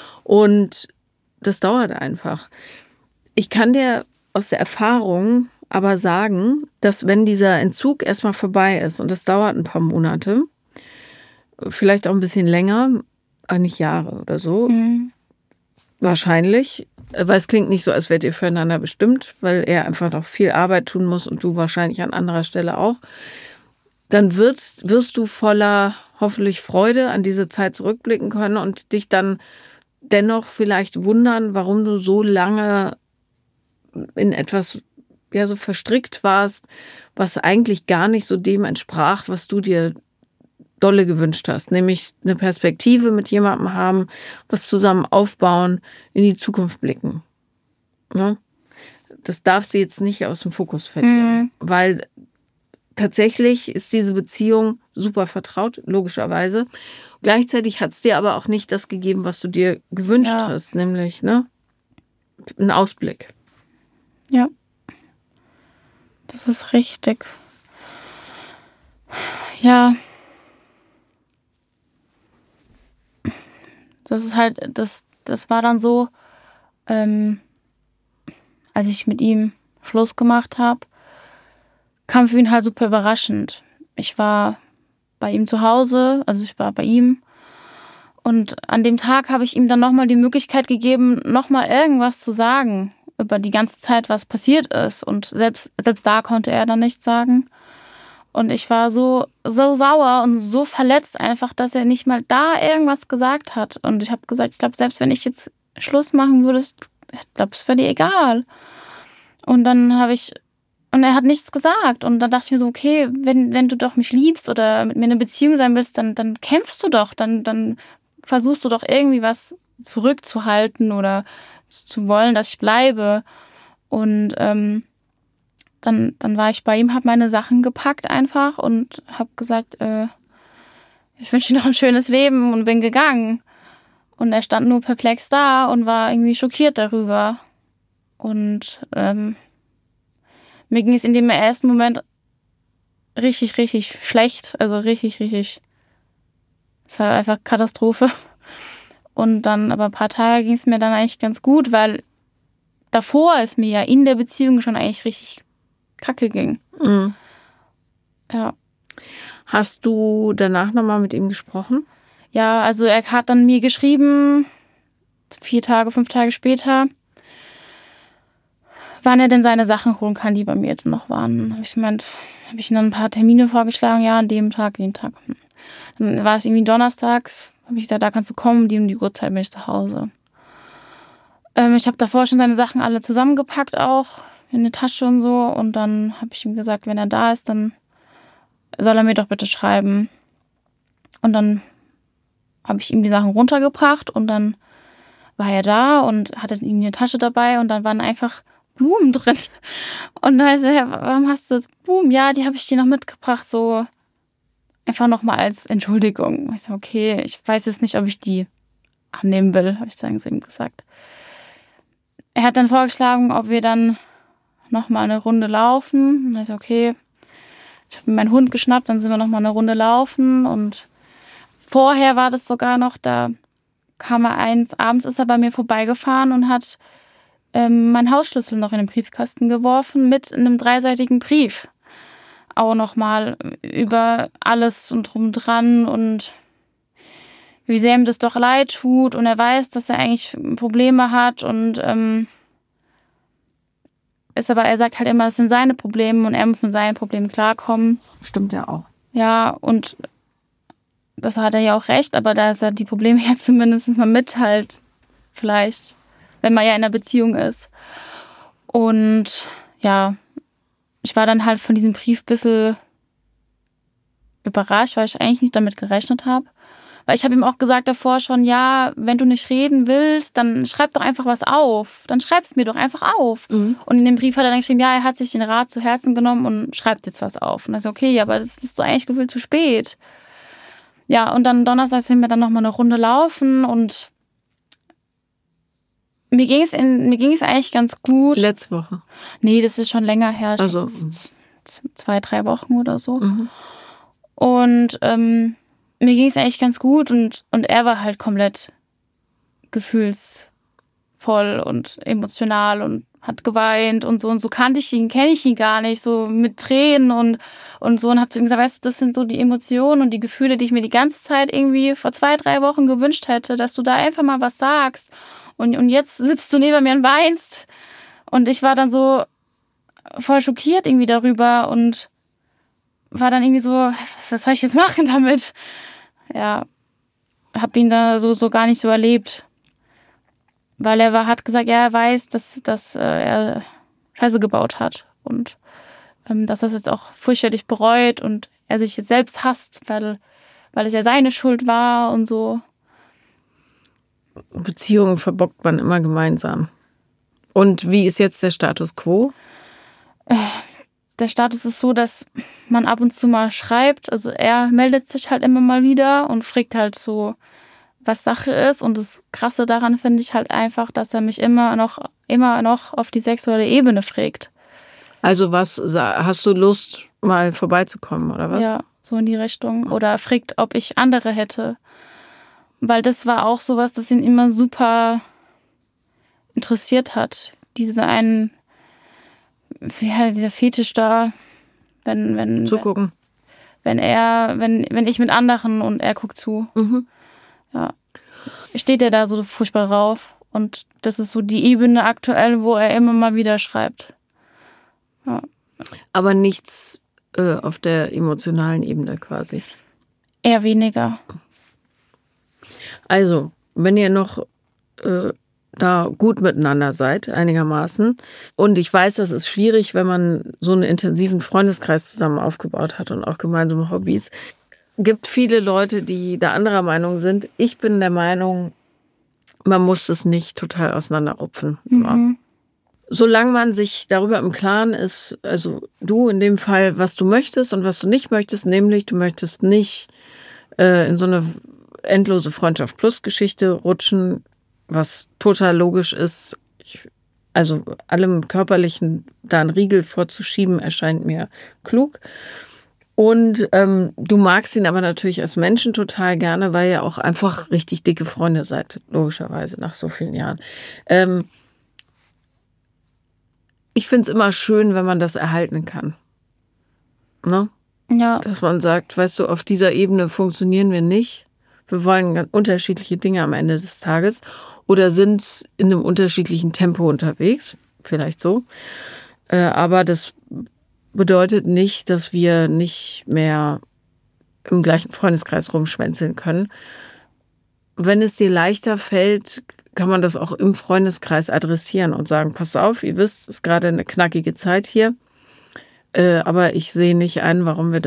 Speaker 1: Und das dauert einfach. Ich kann dir aus der Erfahrung aber sagen, dass wenn dieser Entzug erstmal vorbei ist, und das dauert ein paar Monate, vielleicht auch ein bisschen länger, aber nicht Jahre oder so, mhm. wahrscheinlich, weil es klingt nicht so, als wärt ihr füreinander bestimmt, weil er einfach noch viel Arbeit tun muss und du wahrscheinlich an anderer Stelle auch, dann wirst, wirst du voller hoffentlich Freude an diese Zeit zurückblicken können und dich dann dennoch vielleicht wundern, warum du so lange in etwas ja so verstrickt warst, was eigentlich gar nicht so dem entsprach, was du dir dolle gewünscht hast, nämlich eine Perspektive mit jemandem haben, was zusammen aufbauen, in die Zukunft blicken. Ja? Das darfst du jetzt nicht aus dem Fokus verlieren, mhm. weil tatsächlich ist diese Beziehung super vertraut, logischerweise. Gleichzeitig hat es dir aber auch nicht das gegeben, was du dir gewünscht ja. hast, nämlich ne, einen Ausblick.
Speaker 2: Ja, das ist richtig. Ja, das ist halt, das, das war dann so, ähm, als ich mit ihm Schluss gemacht habe, kam für ihn halt super überraschend. Ich war bei ihm zu Hause, also ich war bei ihm. Und an dem Tag habe ich ihm dann nochmal die Möglichkeit gegeben, nochmal irgendwas zu sagen über die ganze Zeit, was passiert ist. Und selbst, selbst da konnte er dann nichts sagen. Und ich war so, so sauer und so verletzt einfach, dass er nicht mal da irgendwas gesagt hat. Und ich habe gesagt, ich glaube, selbst wenn ich jetzt Schluss machen würde, ich glaube, es wäre dir egal. Und dann habe ich Und er hat nichts gesagt. Und dann dachte ich mir so, okay, wenn, wenn du doch mich liebst oder mit mir in einer Beziehung sein willst, dann, dann kämpfst du doch. Dann, dann versuchst du doch irgendwie was zurückzuhalten oder zu wollen, dass ich bleibe. Und ähm, dann, dann war ich bei ihm, habe meine Sachen gepackt einfach und habe gesagt, äh, ich wünsche dir noch ein schönes Leben und bin gegangen. Und er stand nur perplex da und war irgendwie schockiert darüber. Und ähm, mir ging es in dem ersten Moment richtig, richtig schlecht. Also richtig, richtig. Es war einfach Katastrophe. Und dann, aber ein paar Tage ging es mir dann eigentlich ganz gut, weil davor es mir ja in der Beziehung schon eigentlich richtig kacke ging. Mhm. Ja.
Speaker 1: Hast du danach nochmal mit ihm gesprochen?
Speaker 2: Ja, also er hat dann mir geschrieben, vier Tage, fünf Tage später, wann er denn seine Sachen holen kann, die bei mir noch waren. Habe ich gemeint, habe ich ihm dann ein paar Termine vorgeschlagen, ja, an dem Tag, den Tag. Dann war es irgendwie donnerstags, habe ich gesagt, da kannst du kommen, die um die Uhrzeit bin ich zu Hause. Ähm, ich habe davor schon seine Sachen alle zusammengepackt auch, in eine Tasche und so. Und dann habe ich ihm gesagt, wenn er da ist, dann soll er mir doch bitte schreiben. Und dann habe ich ihm die Sachen runtergebracht und dann war er da und hatte ihm eine Tasche dabei und dann waren einfach Blumen drin. Und dann so, ja, warum hast du jetzt Blumen? Ja, die habe ich dir noch mitgebracht, so einfach nochmal als Entschuldigung. Ich so, okay, ich weiß jetzt nicht, ob ich die annehmen will, habe ich dann zu ihm gesagt. Er hat dann vorgeschlagen, ob wir dann nochmal eine Runde laufen. Und ich so, okay, ich habe mir meinen Hund geschnappt, dann sind wir nochmal eine Runde laufen und vorher war das sogar noch, da kam er eins, abends ist er bei mir vorbeigefahren und hat ähm, meinen Hausschlüssel noch in den Briefkasten geworfen mit einem dreiseitigen Brief. Auch nochmal über alles und drum dran und wie sehr ihm das doch leid tut und er weiß, dass er eigentlich Probleme hat und ähm, ist aber, er sagt halt immer, es sind seine Probleme und er muss mit seinen Problemen klarkommen.
Speaker 1: Stimmt ja auch.
Speaker 2: Ja, und das hat er ja auch recht, aber da ist er die Probleme ja zumindest mal mitteilt, vielleicht, wenn man ja in einer Beziehung ist. Und ja, ich war dann halt von diesem Brief ein bisschen überrascht, weil ich eigentlich nicht damit gerechnet habe. Weil ich habe ihm auch gesagt davor schon, ja, wenn du nicht reden willst, dann schreib doch einfach was auf. Dann schreib's mir doch einfach auf. Mhm. Und in dem Brief hat er dann geschrieben, ja, er hat sich den Rat zu Herzen genommen und schreibt jetzt was auf. Und dann so, okay, aber das ist so eigentlich gefühlt zu spät. Ja, und dann Donnerstag sind wir dann nochmal eine Runde laufen und mir ging es in, mir ging es eigentlich ganz gut.
Speaker 1: Letzte Woche?
Speaker 2: Nee, das ist schon länger her.
Speaker 1: Also
Speaker 2: zwei, drei Wochen oder so.
Speaker 1: Mhm.
Speaker 2: Und ähm, mir ging es eigentlich ganz gut und, und er war halt komplett gefühlsvoll und emotional und hat geweint und so. Und so kannte ich ihn, kenne ich ihn gar nicht, so mit Tränen und, und so. Und habe zu ihm gesagt, weißt du, das sind so die Emotionen und die Gefühle, die ich mir die ganze Zeit irgendwie vor zwei, drei Wochen gewünscht hätte, dass du da einfach mal was sagst. Und, und jetzt sitzt du neben mir und weinst. Und ich war dann so voll schockiert irgendwie darüber und war dann irgendwie so, was, was soll ich jetzt machen damit? Ja, hab ihn da so, so gar nicht so erlebt. Weil er war, hat gesagt, ja, er weiß, dass, dass äh, er Scheiße gebaut hat und ähm, dass er es jetzt auch fürchterlich bereut und er sich jetzt selbst hasst, weil, weil es ja seine Schuld war und so.
Speaker 1: Beziehungen verbockt man immer gemeinsam. Und wie ist jetzt der Status quo?
Speaker 2: Äh, der Status ist so, dass man ab und zu mal schreibt. Also er meldet sich halt immer mal wieder und fragt halt so, was Sache ist. Und das Krasse daran finde ich halt einfach, dass er mich immer noch, immer noch auf die sexuelle Ebene fragt.
Speaker 1: Also was, hast du Lust, mal vorbeizukommen, oder was?
Speaker 2: Ja, so in die Richtung. Oder fragt, ob ich andere hätte. Weil das war auch sowas, das ihn immer super interessiert hat. Diese einen, wie halt dieser Fetisch da, wenn, wenn,
Speaker 1: zugucken.
Speaker 2: Wenn er, wenn, wenn ich mit anderen und er guckt zu.
Speaker 1: Mhm.
Speaker 2: Ja. Steht er da so furchtbar rauf. Und das ist so die Ebene aktuell, wo er immer mal wieder schreibt. Ja.
Speaker 1: Aber nichts äh, auf der emotionalen Ebene quasi.
Speaker 2: Eher weniger.
Speaker 1: Also, wenn ihr noch äh, da gut miteinander seid, einigermaßen, und ich weiß, das ist schwierig, wenn man so einen intensiven Freundeskreis zusammen aufgebaut hat und auch gemeinsame Hobbys, gibt viele Leute, die da anderer Meinung sind. Ich bin der Meinung, man muss es nicht total auseinanderrupfen.
Speaker 2: Mhm.
Speaker 1: Ja. Solange man sich darüber im Klaren ist, also du in dem Fall, was du möchtest und was du nicht möchtest, nämlich du möchtest nicht äh, in so eine endlose Freundschaft plus Geschichte rutschen, was total logisch ist. Ich, also allem Körperlichen da einen Riegel vorzuschieben, erscheint mir klug. Und ähm, du magst ihn aber natürlich als Menschen total gerne, weil ihr auch einfach richtig dicke Freunde seid, logischerweise, nach so vielen Jahren. Ähm, ich finde es immer schön, wenn man das erhalten kann. Ne?
Speaker 2: Ja.
Speaker 1: Dass man sagt, weißt du, auf dieser Ebene funktionieren wir nicht. Wir wollen ganz unterschiedliche Dinge am Ende des Tages oder sind in einem unterschiedlichen Tempo unterwegs, vielleicht so. Äh, aber das bedeutet nicht, dass wir nicht mehr im gleichen Freundeskreis rumschwänzeln können. Wenn es dir leichter fällt, kann man das auch im Freundeskreis adressieren und sagen, pass auf, ihr wisst, es ist gerade eine knackige Zeit hier, äh, aber ich sehe nicht ein, warum wir das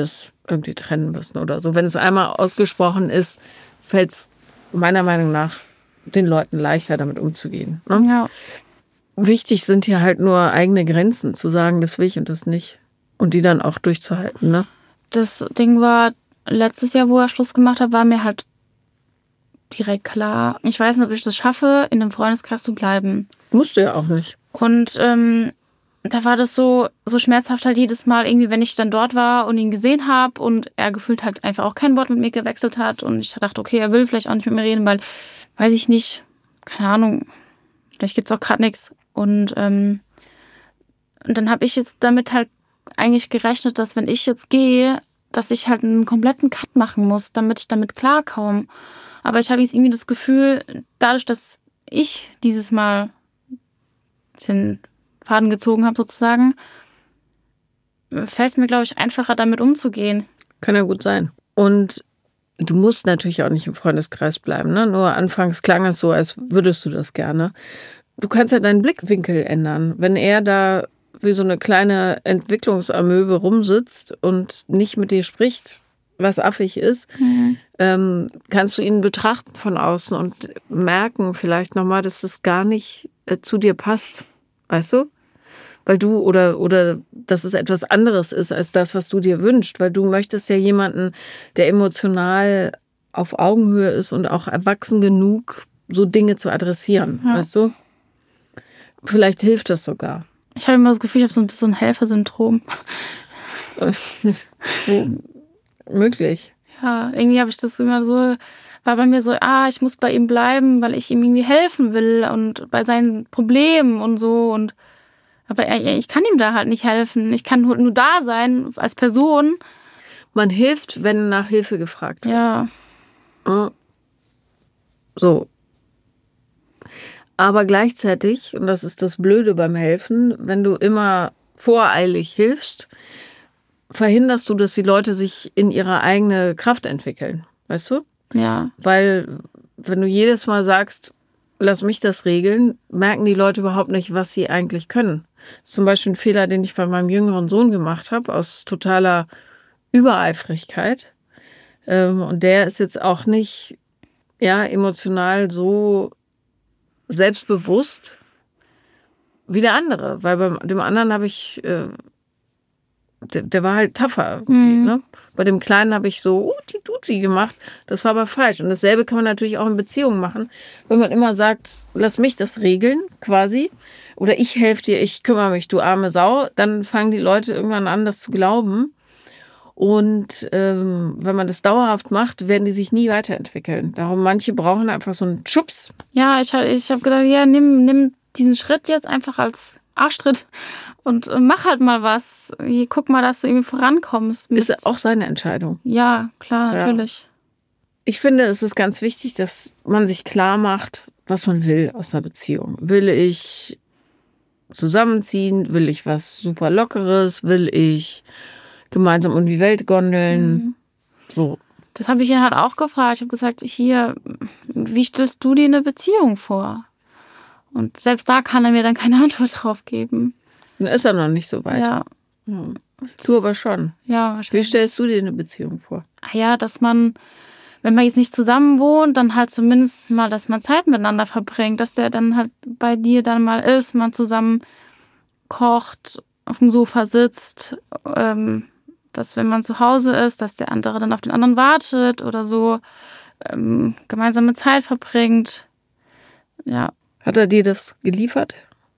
Speaker 1: irgendwie trennen müssen oder so. Wenn es einmal ausgesprochen ist, fällt es meiner Meinung nach den Leuten leichter, damit umzugehen. Ne?
Speaker 2: Ja.
Speaker 1: Wichtig sind hier halt nur eigene Grenzen, zu sagen, das will ich und das nicht. Und die dann auch durchzuhalten. Ne?
Speaker 2: Das Ding war, letztes Jahr, wo er Schluss gemacht hat, war mir halt direkt klar, ich weiß nicht, ob ich das schaffe, in dem Freundeskreis zu bleiben.
Speaker 1: Musst du ja auch nicht.
Speaker 2: Und ähm, da war das so, so schmerzhaft halt jedes Mal, irgendwie, wenn ich dann dort war und ihn gesehen habe und er gefühlt halt einfach auch kein Wort mit mir gewechselt hat und ich dachte, okay, er will vielleicht auch nicht mit mir reden, weil, weiß ich nicht, keine Ahnung, vielleicht gibt's auch gerade nichts. Und, ähm, und dann habe ich jetzt damit halt eigentlich gerechnet, dass wenn ich jetzt gehe, dass ich halt einen kompletten Cut machen muss, damit ich damit klarkomme. Aber ich habe jetzt irgendwie das Gefühl, dadurch, dass ich dieses Mal den Faden gezogen habe sozusagen, fällt es mir, glaube ich, einfacher, damit umzugehen.
Speaker 1: Kann ja gut sein. Und du musst natürlich auch nicht im Freundeskreis bleiben. Ne? Nur anfangs klang es so, als würdest du das gerne. Du kannst ja deinen Blickwinkel ändern. Wenn er da wie so eine kleine Entwicklungsamöbe rumsitzt und nicht mit dir spricht, was affig ist, mhm. ähm, kannst du ihn betrachten von außen und merken vielleicht nochmal, dass das gar nicht äh, zu dir passt. Weißt du? Weil du oder, oder dass es etwas anderes ist als das, was du dir wünschst. Weil du möchtest ja jemanden, der emotional auf Augenhöhe ist und auch erwachsen genug, so Dinge zu adressieren. Ja. Weißt du? Vielleicht hilft das sogar.
Speaker 2: Ich habe immer das Gefühl, ich habe so ein bisschen ein Helfersyndrom.
Speaker 1: Möglich.
Speaker 2: Ja, irgendwie habe ich das immer so, war bei mir so, ah, ich muss bei ihm bleiben, weil ich ihm irgendwie helfen will und bei seinen Problemen und so. Und aber ich kann ihm da halt nicht helfen. Ich kann nur da sein als Person.
Speaker 1: Man hilft, wenn nach Hilfe gefragt wird.
Speaker 2: Ja.
Speaker 1: So. Aber gleichzeitig, und das ist das Blöde beim Helfen, wenn du immer voreilig hilfst, verhinderst du, dass die Leute sich in ihre eigene Kraft entwickeln. Weißt du?
Speaker 2: Ja.
Speaker 1: Weil, wenn du jedes Mal sagst, lass mich das regeln, merken die Leute überhaupt nicht, was sie eigentlich können. Das ist zum Beispiel ein Fehler, den ich bei meinem jüngeren Sohn gemacht habe, aus totaler Übereifrigkeit. Und der ist jetzt auch nicht, ja, emotional so selbstbewusst wie der andere. Weil bei dem anderen habe ich, äh, der, der war halt tougher. Mhm. Ne? Bei dem Kleinen habe ich so, oh, die Duzi gemacht. Das war aber falsch. Und dasselbe kann man natürlich auch in Beziehungen machen. Wenn man immer sagt, lass mich das regeln, quasi. Oder ich helfe dir, ich kümmere mich, du arme Sau. Dann fangen die Leute irgendwann an, das zu glauben. Und ähm, wenn man das dauerhaft macht, werden die sich nie weiterentwickeln. Darum, manche brauchen einfach so einen Schubs.
Speaker 2: Ja, ich, ich habe gedacht, ja, nimm, nimm diesen Schritt jetzt einfach als Arschtritt und mach halt mal was. Guck mal, dass du irgendwie vorankommst.
Speaker 1: Ist auch seine Entscheidung.
Speaker 2: Ja, klar, natürlich. Ja.
Speaker 1: Ich finde, es ist ganz wichtig, dass man sich klar macht, was man will aus einer Beziehung. Will ich zusammenziehen? Will ich was super Lockeres? Will ich gemeinsam um die Welt gondeln? Mhm. So.
Speaker 2: Das habe ich ihn halt auch gefragt. Ich habe gesagt, hier, wie stellst du dir eine Beziehung vor? Und selbst da kann er mir dann keine Antwort drauf geben.
Speaker 1: Dann ist er noch nicht so weit.
Speaker 2: Ja.
Speaker 1: ja. Du aber schon.
Speaker 2: Ja, wahrscheinlich.
Speaker 1: Wie stellst du dir eine Beziehung vor?
Speaker 2: Ja, dass man, wenn man jetzt nicht zusammen wohnt, dann halt zumindest mal, dass man Zeit miteinander verbringt, dass der dann halt bei dir dann mal ist, man zusammen kocht, auf dem Sofa sitzt, ähm, dass wenn man zu Hause ist, dass der andere dann auf den anderen wartet oder so, ähm, gemeinsame Zeit verbringt. Ja.
Speaker 1: Hat er dir das geliefert?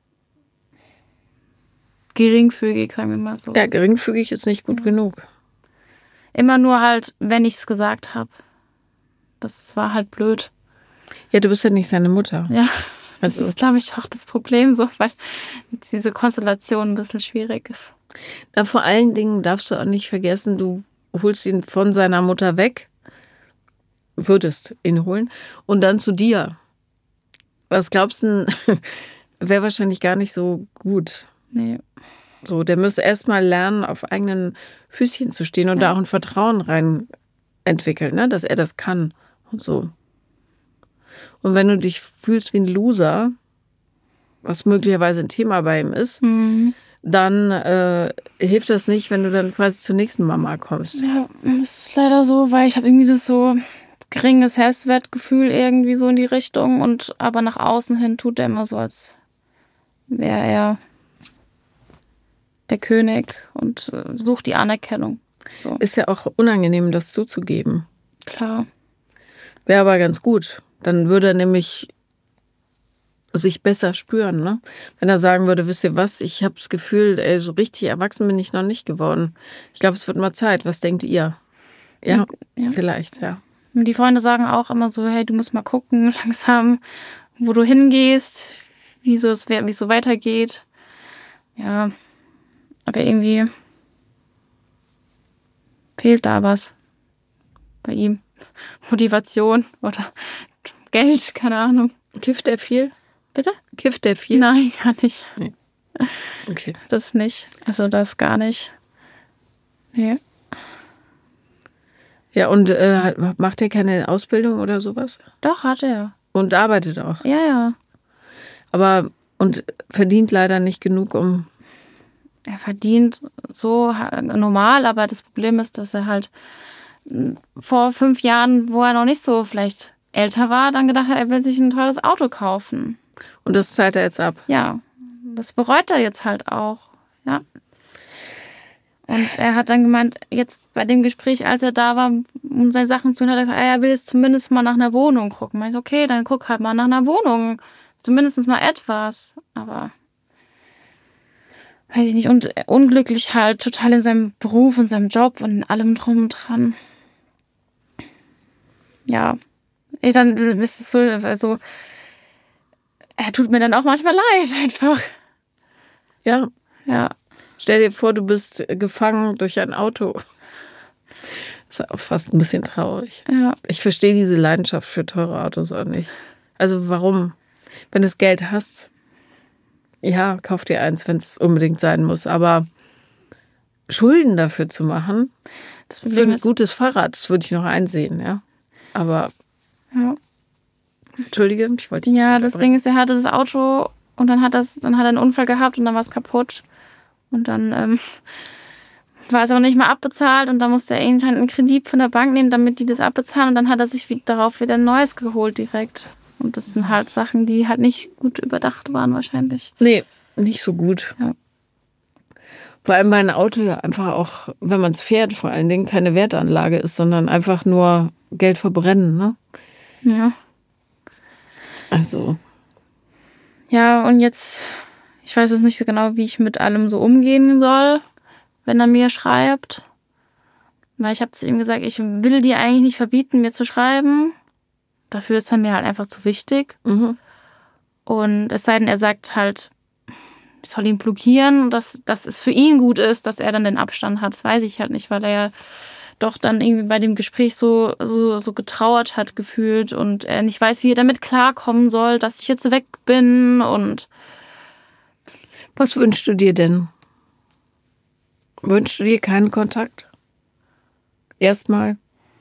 Speaker 2: Geringfügig, sagen wir mal so.
Speaker 1: Ja, geringfügig ist nicht gut ja. genug.
Speaker 2: Immer nur halt, wenn ich es gesagt habe. Das war halt blöd.
Speaker 1: Ja, du bist ja nicht seine Mutter.
Speaker 2: Ja, das also. ist, glaube ich, auch das Problem so, weil diese Konstellation ein bisschen schwierig ist.
Speaker 1: Na, vor allen Dingen darfst du auch nicht vergessen, du holst ihn von seiner Mutter weg, würdest ihn holen, und dann zu dir. Was glaubst du, wäre wahrscheinlich gar nicht so gut.
Speaker 2: Nee.
Speaker 1: So, der müsste erst mal lernen, auf eigenen Füßchen zu stehen und ja. da auch ein Vertrauen rein entwickeln, ne? Dass er das kann und so. Und wenn du dich fühlst wie ein Loser, was möglicherweise ein Thema bei ihm ist,
Speaker 2: mhm.
Speaker 1: dann äh, hilft das nicht, wenn du dann quasi zur nächsten Mama kommst.
Speaker 2: Ja, das ist leider so, weil ich habe irgendwie das so geringes Selbstwertgefühl irgendwie so in die Richtung und aber nach außen hin tut er immer so, als wäre er der König und äh, sucht die Anerkennung. So.
Speaker 1: Ist ja auch unangenehm, das zuzugeben.
Speaker 2: Klar.
Speaker 1: Wäre aber ganz gut. Dann würde er nämlich sich besser spüren, ne? Wenn er sagen würde, wisst ihr was, ich habe das Gefühl, ey, so richtig erwachsen bin ich noch nicht geworden. Ich glaube, es wird mal Zeit. Was denkt ihr? Ja, ja, vielleicht, ja.
Speaker 2: Die Freunde sagen auch immer so, hey, du musst mal gucken langsam, wo du hingehst, wie so es wie es so weitergeht. Ja, aber irgendwie fehlt da was bei ihm. Motivation oder Geld, keine Ahnung.
Speaker 1: Kifft er viel?
Speaker 2: Bitte?
Speaker 1: Kifft er viel?
Speaker 2: Nein, gar nicht.
Speaker 1: Nee. Okay.
Speaker 2: Das nicht. Also das gar nicht. Nee.
Speaker 1: Ja, und äh, macht er keine Ausbildung oder sowas?
Speaker 2: Doch, hat er.
Speaker 1: Und arbeitet auch?
Speaker 2: Ja, ja.
Speaker 1: Aber, und verdient leider nicht genug, um...
Speaker 2: Er verdient so normal, aber das Problem ist, dass er halt vor fünf Jahren, wo er noch nicht so vielleicht älter war, dann gedacht hat, er will sich ein teures Auto kaufen.
Speaker 1: Und das zahlt er jetzt ab?
Speaker 2: Ja, das bereut er jetzt halt auch, ja. Und er hat dann gemeint, jetzt bei dem Gespräch, als er da war, um seine Sachen zu tun, hat er gesagt, er will jetzt zumindest mal nach einer Wohnung gucken. Ich so, okay, dann guck halt mal nach einer Wohnung. Zumindest mal etwas. Aber, weiß ich nicht, und unglücklich halt, total in seinem Beruf, in seinem Job und in allem drum und dran. Ja, ich, dann ist es so, also, er tut mir dann auch manchmal leid, einfach.
Speaker 1: Ja.
Speaker 2: Ja.
Speaker 1: Stell dir vor, du bist gefangen durch ein Auto. Das ist auch fast ein bisschen traurig.
Speaker 2: Ja.
Speaker 1: Ich verstehe diese Leidenschaft für teure Autos auch nicht. Also warum? Wenn du das Geld hast, ja, kauf dir eins, wenn es unbedingt sein muss. Aber Schulden dafür zu machen, das für ein gutes Fahrrad, das würde ich noch einsehen, ja. Aber,
Speaker 2: ja.
Speaker 1: Entschuldige, ich wollte dich
Speaker 2: Ja, das Ding ist, er hatte das Auto und dann hat, das, dann hat er einen Unfall gehabt und dann war es kaputt. Und dann ähm, war es auch nicht mehr abbezahlt und dann musste er irgendwann einen Kredit von der Bank nehmen, damit die das abbezahlen. Und dann hat er sich wie, darauf wieder ein neues geholt direkt. Und das sind halt Sachen, die halt nicht gut überdacht waren wahrscheinlich.
Speaker 1: Nee, nicht so gut.
Speaker 2: Ja.
Speaker 1: Vor allem bei einem Auto ja einfach auch, wenn man es fährt, vor allen Dingen keine Wertanlage ist, sondern einfach nur Geld verbrennen, ne?
Speaker 2: Ja.
Speaker 1: Also.
Speaker 2: Ja, und jetzt, ich weiß jetzt nicht so genau, wie ich mit allem so umgehen soll, wenn er mir schreibt. Weil ich habe zu ihm gesagt, ich will dir eigentlich nicht verbieten, mir zu schreiben. Dafür ist er mir halt einfach zu wichtig.
Speaker 1: Mhm.
Speaker 2: Und es sei denn, er sagt halt, ich soll ihn blockieren, dass, dass es für ihn gut ist, dass er dann den Abstand hat. Das weiß ich halt nicht, weil er ja doch dann irgendwie bei dem Gespräch so, so, so getrauert hat gefühlt und er nicht weiß, wie er damit klarkommen soll, dass ich jetzt weg bin und...
Speaker 1: Was wünschst du dir denn? Wünschst du dir keinen Kontakt? Erstmal?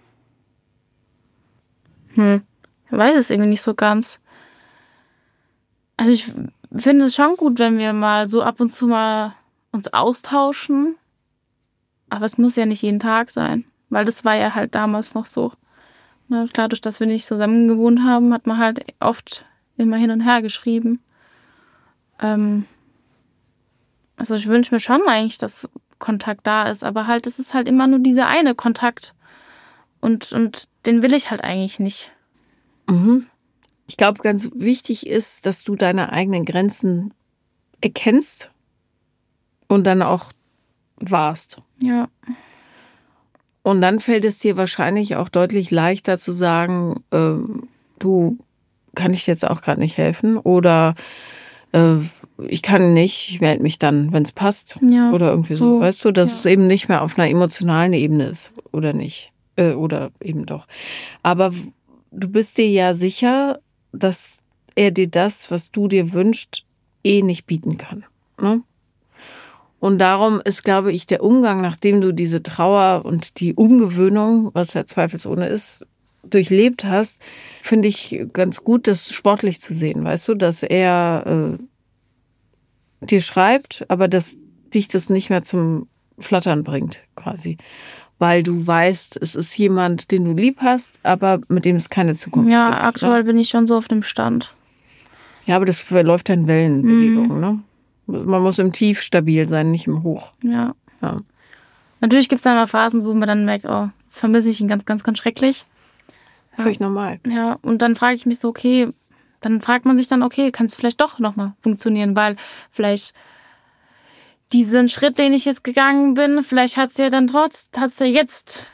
Speaker 2: Hm. Ich weiß es irgendwie nicht so ganz. Also ich finde es schon gut, wenn wir mal so ab und zu mal uns austauschen. Aber es muss ja nicht jeden Tag sein. Weil das war ja halt damals noch so. Ne, dadurch, dass wir nicht zusammen gewohnt haben, hat man halt oft immer hin und her geschrieben. Ähm also ich wünsche mir schon eigentlich, dass Kontakt da ist. Aber halt, es ist halt immer nur dieser eine Kontakt. Und, und den will ich halt eigentlich nicht.
Speaker 1: Mhm. Ich glaube, ganz wichtig ist, dass du deine eigenen Grenzen erkennst und dann auch wahrst.
Speaker 2: Ja.
Speaker 1: Und dann fällt es dir wahrscheinlich auch deutlich leichter zu sagen, äh, du, kann ich dir jetzt auch gerade nicht helfen oder äh, ich kann nicht, ich melde mich dann, wenn es passt.
Speaker 2: Ja,
Speaker 1: oder irgendwie so,
Speaker 2: so,
Speaker 1: weißt du, dass
Speaker 2: ja.
Speaker 1: es eben nicht mehr auf einer emotionalen Ebene ist oder nicht. Äh, oder eben doch. Aber du bist dir ja sicher, dass er dir das, was du dir wünschst, eh nicht bieten kann. Ne? Und darum ist, glaube ich, der Umgang, nachdem du diese Trauer und die Umgewöhnung, was ja zweifelsohne ist, durchlebt hast, finde ich ganz gut, das sportlich zu sehen, weißt du, dass er äh, dir schreibt, aber dass dich das nicht mehr zum Flattern bringt, quasi. Weil du weißt, es ist jemand, den du lieb hast, aber mit dem es keine Zukunft
Speaker 2: ja,
Speaker 1: gibt.
Speaker 2: Ja, aktuell
Speaker 1: ne?
Speaker 2: bin ich schon so auf dem Stand.
Speaker 1: Ja, aber das verläuft ja in Wellenbewegung, mhm. ne? Man muss im Tief stabil sein, nicht im Hoch.
Speaker 2: Ja.
Speaker 1: ja.
Speaker 2: Natürlich gibt es dann mal Phasen, wo man dann merkt, oh, das vermisse ich ihn ganz, ganz, ganz schrecklich. Ja.
Speaker 1: Völlig normal.
Speaker 2: Ja, und dann frage ich mich so, okay, dann fragt man sich dann, okay, kann es vielleicht doch nochmal funktionieren, weil vielleicht diesen Schritt, den ich jetzt gegangen bin, vielleicht hat es ja dann trotz, hat es ja jetzt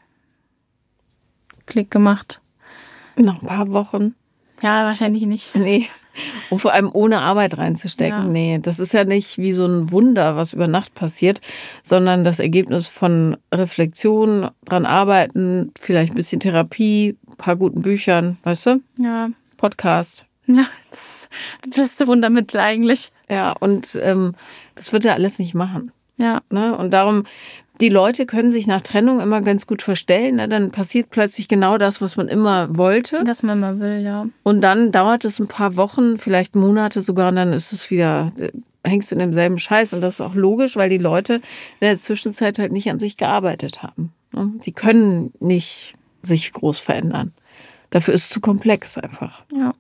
Speaker 2: Klick gemacht.
Speaker 1: Nach ein paar Wochen.
Speaker 2: Ja, wahrscheinlich nicht.
Speaker 1: Nee. Und vor allem ohne Arbeit reinzustecken. Ja. Nee, das ist ja nicht wie so ein Wunder, was über Nacht passiert, sondern das Ergebnis von Reflexion, dran arbeiten, vielleicht ein bisschen Therapie, ein paar guten Büchern, weißt du?
Speaker 2: Ja.
Speaker 1: Podcast.
Speaker 2: Ja, das ist das beste Wundermittel eigentlich.
Speaker 1: Ja, und ähm, das wird er alles nicht machen.
Speaker 2: Ja.
Speaker 1: Ne? Und darum, die Leute können sich nach Trennung immer ganz gut verstellen. Ne? Dann passiert plötzlich genau das, was man immer wollte.
Speaker 2: Was man immer will, ja.
Speaker 1: Und dann dauert es ein paar Wochen, vielleicht Monate sogar, und dann ist es wieder, hängst du in demselben Scheiß. Und das ist auch logisch, weil die Leute in der Zwischenzeit halt nicht an sich gearbeitet haben. Ne? Die können nicht sich groß verändern. Dafür ist es zu komplex einfach.
Speaker 2: Ja.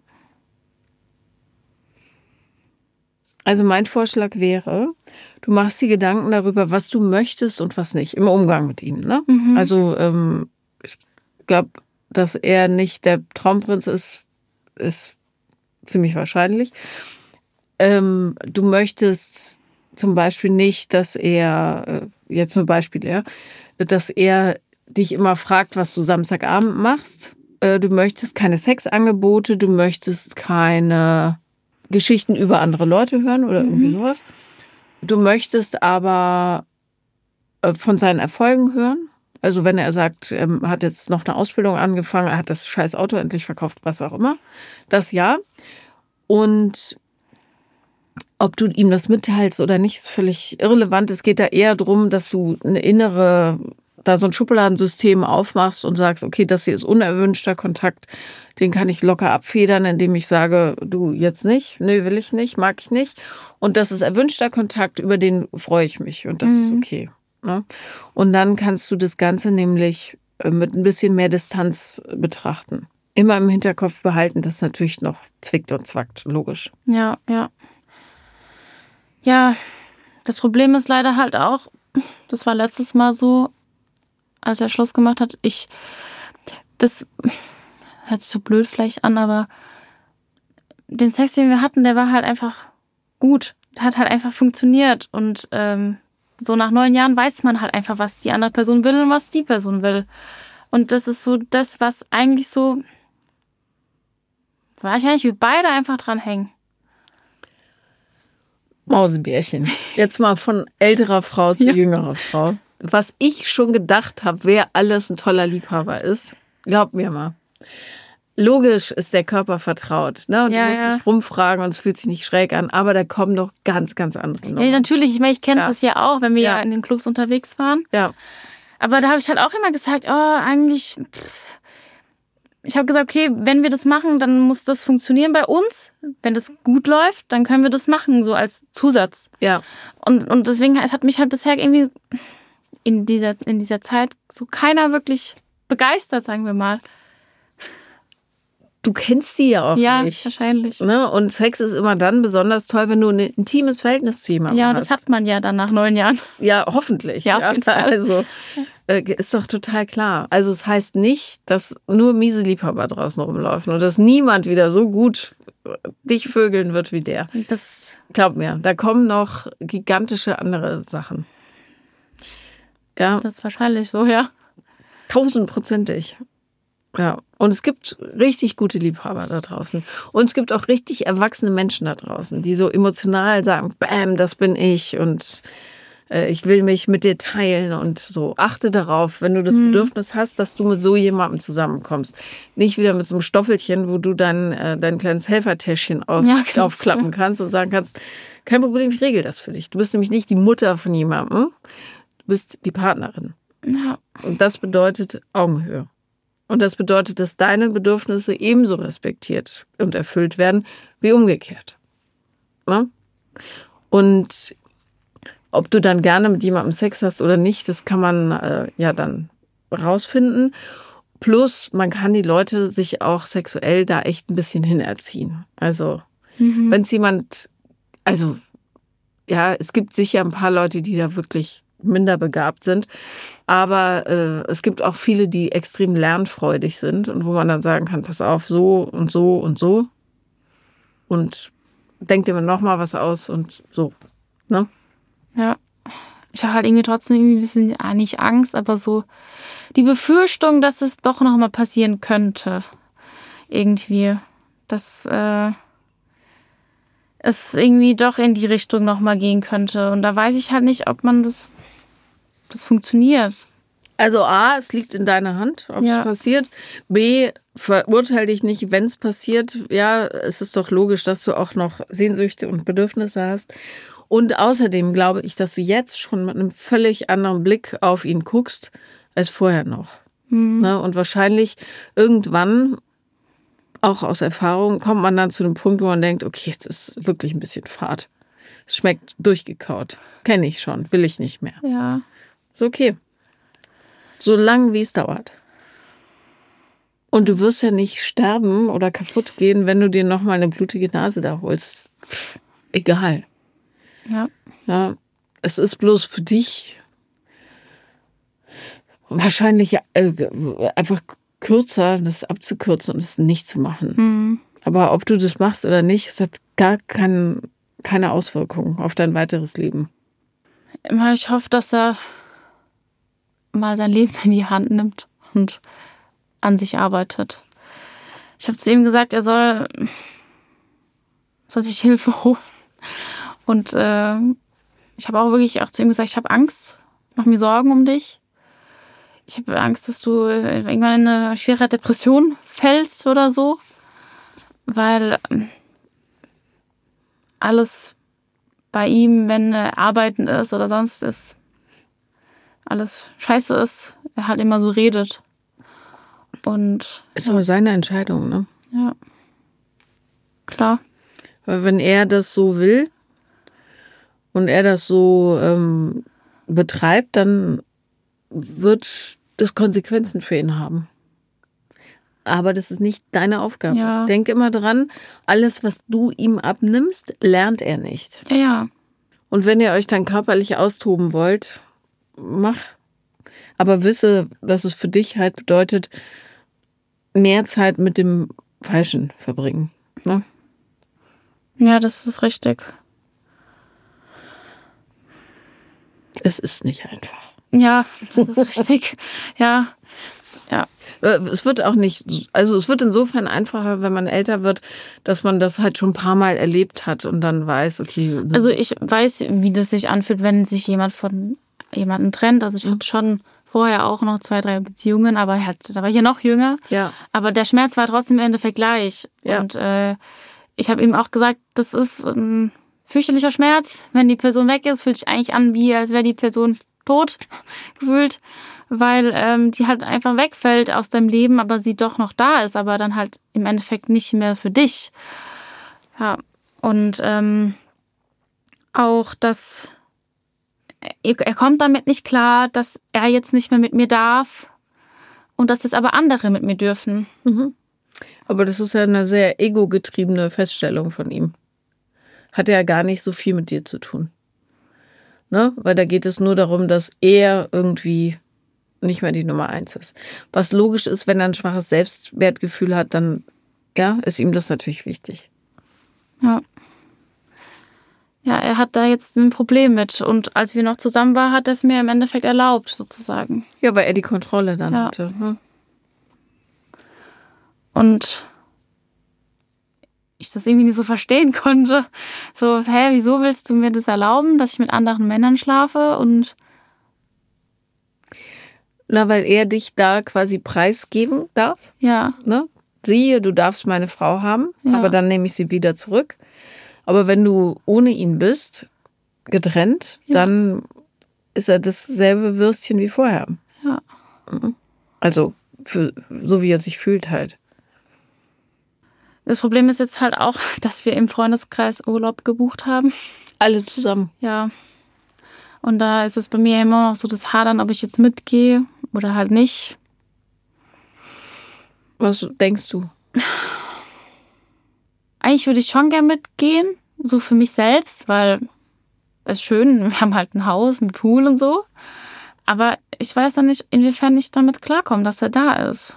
Speaker 1: Also mein Vorschlag wäre, du machst dir Gedanken darüber, was du möchtest und was nicht, im Umgang mit ihm. Ne?
Speaker 2: Mhm.
Speaker 1: Also ähm, ich glaube, dass er nicht der Traumprinz ist, ist ziemlich wahrscheinlich. Ähm, du möchtest zum Beispiel nicht, dass er, äh, jetzt nur Beispiel, ja, dass er dich immer fragt, was du Samstagabend machst. Äh, du möchtest keine Sexangebote, du möchtest keine Geschichten über andere Leute hören oder irgendwie mhm. sowas. Du möchtest aber von seinen Erfolgen hören. Also wenn er sagt, er hat jetzt noch eine Ausbildung angefangen, er hat das scheiß Auto endlich verkauft, was auch immer. Das ja. Und ob du ihm das mitteilst oder nicht, ist völlig irrelevant. Es geht da eher darum, dass du eine innere, da so ein Schubladensystem aufmachst und sagst, okay, das hier ist unerwünschter Kontakt, den kann ich locker abfedern, indem ich sage, du jetzt nicht, nö, will ich nicht, mag ich nicht. Und das ist erwünschter Kontakt, über den freue ich mich und das mhm. ist okay. Ne? Und dann kannst du das Ganze nämlich mit ein bisschen mehr Distanz betrachten. Immer im Hinterkopf behalten, dass es natürlich noch zwickt und zwackt, logisch.
Speaker 2: Ja, ja. Ja, das Problem ist leider halt auch, das war letztes Mal so, als er Schluss gemacht hat, ich, das hört sich so blöd vielleicht an, aber den Sex, den wir hatten, der war halt einfach gut. Der hat halt einfach funktioniert. Und ähm, so nach neun Jahren weiß man halt einfach, was die andere Person will und was die Person will. Und das ist so das, was eigentlich so, wahrscheinlich wir beide einfach dran hängen.
Speaker 1: Mausebärchen. Jetzt mal von älterer Frau zu ja. jüngerer Frau. Was ich schon gedacht habe, wer alles ein toller Liebhaber ist, glaub mir mal. Logisch ist der Körper vertraut, ne? Und ja, du musst ja. nicht rumfragen und es fühlt sich nicht schräg an, aber da kommen noch ganz, ganz andere Nummern.
Speaker 2: Ja, natürlich. Ich meine, ich kenne ja. das ja auch, wenn wir ja. ja in den Clubs unterwegs waren.
Speaker 1: Ja.
Speaker 2: Aber da habe ich halt auch immer gesagt, oh, eigentlich, pff. Ich habe gesagt, okay, wenn wir das machen, dann muss das funktionieren bei uns. Wenn das gut läuft, dann können wir das machen, so als Zusatz.
Speaker 1: Ja.
Speaker 2: Und, und deswegen, es hat mich halt bisher irgendwie in dieser, in dieser Zeit so keiner wirklich begeistert, sagen wir mal.
Speaker 1: Du kennst sie ja auch
Speaker 2: ja,
Speaker 1: nicht.
Speaker 2: Ja, wahrscheinlich.
Speaker 1: Ne? Und Sex ist immer dann besonders toll, wenn du ein intimes Verhältnis zu jemandem hast.
Speaker 2: Ja, und das hat man ja dann nach neun Jahren.
Speaker 1: Ja, hoffentlich.
Speaker 2: Ja, auf ja, jeden Fall.
Speaker 1: Also, äh, ist doch total klar. Also es heißt nicht, dass nur miese Liebhaber draußen rumlaufen und dass niemand wieder so gut dich vögeln wird wie der.
Speaker 2: Das
Speaker 1: glaub mir, da kommen noch gigantische andere Sachen. Ja.
Speaker 2: Das ist wahrscheinlich so, ja.
Speaker 1: Tausendprozentig. Ja, und es gibt richtig gute Liebhaber da draußen. Und es gibt auch richtig erwachsene Menschen da draußen, die so emotional sagen, bam, das bin ich und äh, ich will mich mit dir teilen und so. Achte darauf, wenn du das mhm. Bedürfnis hast, dass du mit so jemandem zusammenkommst. Nicht wieder mit so einem Stoffelchen, wo du dann äh, dein kleines Helfertäschchen aus- ja, genau. aufklappen kannst und sagen kannst, kein Problem, ich regel das für dich. Du bist nämlich nicht die Mutter von jemandem, du bist die Partnerin.
Speaker 2: Ja.
Speaker 1: Und das bedeutet Augenhöhe. Und das bedeutet, dass deine Bedürfnisse ebenso respektiert und erfüllt werden wie umgekehrt. Ja? Und Ob du dann gerne mit jemandem Sex hast oder nicht, das kann man äh, ja dann rausfinden. Plus, man kann die Leute sich auch sexuell da echt ein bisschen hinerziehen. Also, mhm. wenn es jemand, also, ja, es gibt sicher ein paar Leute, die da wirklich minder begabt sind. Aber äh, es gibt auch viele, die extrem lernfreudig sind und wo man dann sagen kann, pass auf, so und so und so. Und denk dir mal nochmal was aus und so. Ne?
Speaker 2: Ja. Ich habe halt irgendwie trotzdem irgendwie ein bisschen, ah, nicht Angst, aber so die Befürchtung, dass es doch noch mal passieren könnte. Irgendwie. Dass äh, es irgendwie doch in die Richtung noch mal gehen könnte. Und da weiß ich halt nicht, ob man das, das funktioniert.
Speaker 1: Also A, es liegt in deiner Hand, ob es
Speaker 2: Ja.
Speaker 1: passiert. B, verurteile dich nicht, wenn es passiert. Ja, es ist doch logisch, dass du auch noch Sehnsüchte und Bedürfnisse hast. Und außerdem glaube ich, dass du jetzt schon mit einem völlig anderen Blick auf ihn guckst, als vorher noch. Mhm. Ne? Und wahrscheinlich irgendwann, auch aus Erfahrung, kommt man dann zu einem Punkt, wo man denkt, okay, jetzt ist wirklich ein bisschen fad. Es schmeckt durchgekaut. Kenne ich schon, will ich nicht mehr.
Speaker 2: Ja.
Speaker 1: Ist okay. So lang, wie es dauert. Und du wirst ja nicht sterben oder kaputt gehen, wenn du dir nochmal eine blutige Nase da holst. Pff, egal.
Speaker 2: Ja.
Speaker 1: Ja. Es ist bloß für dich wahrscheinlich äh, einfach kürzer, das abzukürzen und es nicht zu machen. Mhm. Aber ob du das machst oder nicht, es hat gar kein, keine Auswirkungen auf dein weiteres Leben.
Speaker 2: Ich hoffe, dass er mal sein Leben in die Hand nimmt und an sich arbeitet. Ich habe zu ihm gesagt, er soll, soll sich Hilfe holen. Und äh, ich habe auch wirklich auch zu ihm gesagt, ich habe Angst, ich mache mir Sorgen um dich. Ich habe Angst, dass du irgendwann in eine schwere Depression fällst oder so. Weil alles bei ihm, wenn er arbeiten ist oder sonst ist, alles scheiße ist, er halt immer so redet. Und
Speaker 1: ist aber seine Entscheidung, ne?
Speaker 2: Ja. Klar.
Speaker 1: Weil wenn er das so will und er das so ähm, betreibt, dann wird das Konsequenzen für ihn haben. Aber das ist nicht deine Aufgabe.
Speaker 2: Ja.
Speaker 1: Denk immer dran, alles, was du ihm abnimmst, lernt er nicht.
Speaker 2: Ja, ja.
Speaker 1: Und wenn ihr euch dann körperlich austoben wollt, mach. Aber wisse, dass es für dich halt bedeutet, mehr Zeit mit dem Falschen verbringen. Ne?
Speaker 2: Ja, das ist richtig.
Speaker 1: Es ist nicht einfach.
Speaker 2: Ja, das ist richtig. Ja, ja.
Speaker 1: Es wird auch nicht, also es wird insofern einfacher, wenn man älter wird, dass man das halt schon ein paar Mal erlebt hat und dann weiß, okay.
Speaker 2: Also ich weiß, wie das sich anfühlt, wenn sich jemand von jemandem trennt. Also ich hatte schon vorher auch noch zwei, drei Beziehungen, aber halt, da war ich ja noch jünger.
Speaker 1: Ja.
Speaker 2: Aber der Schmerz war trotzdem im Endeffekt gleich. Ja. Und äh, ich habe ihm auch gesagt, das ist ein fürchterlicher Schmerz. Wenn die Person weg ist, fühlt sich eigentlich an, wie als wäre die Person tot gefühlt, weil ähm, die halt einfach wegfällt aus deinem Leben, aber sie doch noch da ist, aber dann halt im Endeffekt nicht mehr für dich. Ja, und ähm, auch, dass er kommt damit nicht klar, dass er jetzt nicht mehr mit mir darf und dass jetzt aber andere mit mir dürfen.
Speaker 1: Mhm. Aber das ist ja eine sehr ego-getriebene Feststellung von ihm. Hat ja gar nicht so viel mit dir zu tun. Ne? Weil da geht es nur darum, dass er irgendwie nicht mehr die Nummer eins ist. Was logisch ist, wenn er ein schwaches Selbstwertgefühl hat, dann ja, ist ihm das natürlich wichtig.
Speaker 2: Ja. Ja, er hat da jetzt ein Problem mit. Und als wir noch zusammen waren, hat er es mir im Endeffekt erlaubt, sozusagen.
Speaker 1: Ja, weil er die Kontrolle dann
Speaker 2: ja.
Speaker 1: hatte. Ne?
Speaker 2: Und ich das irgendwie nicht so verstehen konnte. So, hä, wieso willst du mir das erlauben, dass ich mit anderen Männern schlafe? Und
Speaker 1: na, weil er dich da quasi preisgeben darf.
Speaker 2: Ja.
Speaker 1: Ne? Siehe, du darfst meine Frau haben, ja. aber dann nehme ich sie wieder zurück. Aber wenn du ohne ihn bist, getrennt, ja. dann ist er dasselbe Würstchen wie vorher.
Speaker 2: Ja.
Speaker 1: Also, für, so wie er sich fühlt halt.
Speaker 2: Das Problem ist jetzt halt auch, dass wir im Freundeskreis Urlaub gebucht haben.
Speaker 1: Alle zusammen?
Speaker 2: Ja. Und da ist es bei mir immer noch so das Hadern, ob ich jetzt mitgehe oder halt nicht.
Speaker 1: Was denkst du?
Speaker 2: Eigentlich würde ich schon gern mitgehen, so für mich selbst, weil es ist schön, wir haben halt ein Haus mit Pool und so. Aber ich weiß dann nicht, inwiefern ich damit klarkomme, dass er da ist.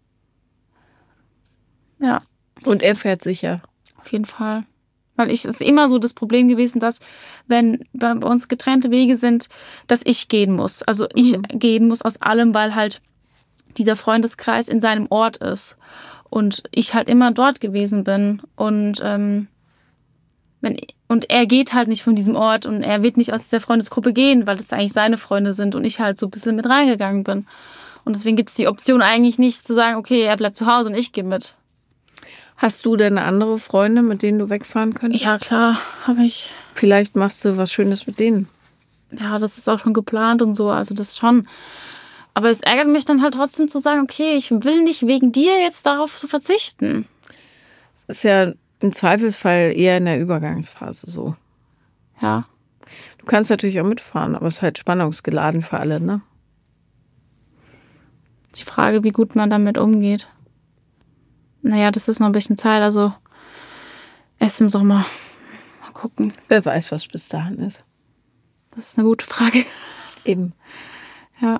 Speaker 2: Ja.
Speaker 1: Und er fährt sicher.
Speaker 2: Auf jeden Fall. Weil ich, es ist immer so das Problem gewesen, dass, wenn bei uns getrennte Wege sind, dass ich gehen muss. Also ich mhm. gehen muss aus allem, weil halt dieser Freundeskreis in seinem Ort ist. Und ich halt immer dort gewesen bin. Und, ähm, wenn, und er geht halt nicht von diesem Ort und er wird nicht aus dieser Freundesgruppe gehen, weil das eigentlich seine Freunde sind und ich halt so ein bisschen mit reingegangen bin. Und deswegen gibt es die Option eigentlich nicht zu sagen, okay, er bleibt zu Hause und ich gehe mit.
Speaker 1: Hast du denn andere Freunde, mit denen du wegfahren könntest?
Speaker 2: Ja, klar, habe ich.
Speaker 1: Vielleicht machst du was Schönes mit denen.
Speaker 2: Ja, das ist auch schon geplant und so, also das schon. Aber es ärgert mich dann halt trotzdem zu sagen, okay, ich will nicht wegen dir jetzt darauf zu verzichten.
Speaker 1: Das ist ja im Zweifelsfall eher in der Übergangsphase so.
Speaker 2: Ja.
Speaker 1: Du kannst natürlich auch mitfahren, aber es ist halt spannungsgeladen für alle, ne?
Speaker 2: Die Frage, wie gut man damit umgeht. Naja, das ist noch ein bisschen Zeit, also erst im Sommer. Mal gucken.
Speaker 1: Wer weiß, was bis dahin ist.
Speaker 2: Das ist eine gute Frage.
Speaker 1: Eben.
Speaker 2: Ja.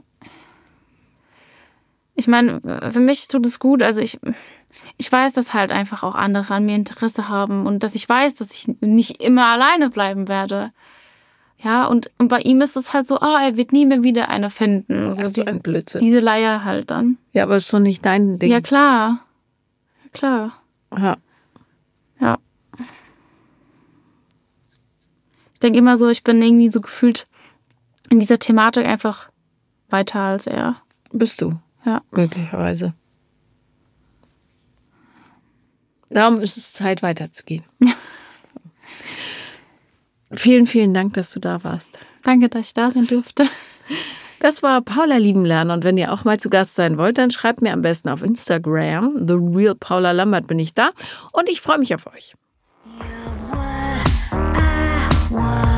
Speaker 2: Ich meine, für mich tut es gut. Also ich, ich weiß, dass halt einfach auch andere an mir Interesse haben und dass ich weiß, dass ich nicht immer alleine bleiben werde. Ja, und, und bei ihm ist es halt so, ah, er wird nie mehr wieder eine finden.
Speaker 1: Also
Speaker 2: diese,
Speaker 1: ein Blödsinn.
Speaker 2: Diese Leier halt dann.
Speaker 1: Ja, aber es ist doch nicht dein Ding.
Speaker 2: Ja, klar. Ja, klar.
Speaker 1: Ja.
Speaker 2: Ja. Ich denke immer so, ich bin irgendwie so gefühlt in dieser Thematik einfach weiter als er.
Speaker 1: Bist du?
Speaker 2: Ja.
Speaker 1: Möglicherweise. Darum ist es Zeit, weiterzugehen.
Speaker 2: Ja.
Speaker 1: Vielen, vielen Dank, dass du da warst.
Speaker 2: Danke, dass ich da sein durfte.
Speaker 1: Das war Paula Liebenlerner und wenn ihr auch mal zu Gast sein wollt, dann schreibt mir am besten auf Instagram. The Real Paula Lambert bin ich da und ich freue mich auf euch.
Speaker 3: You're what I want.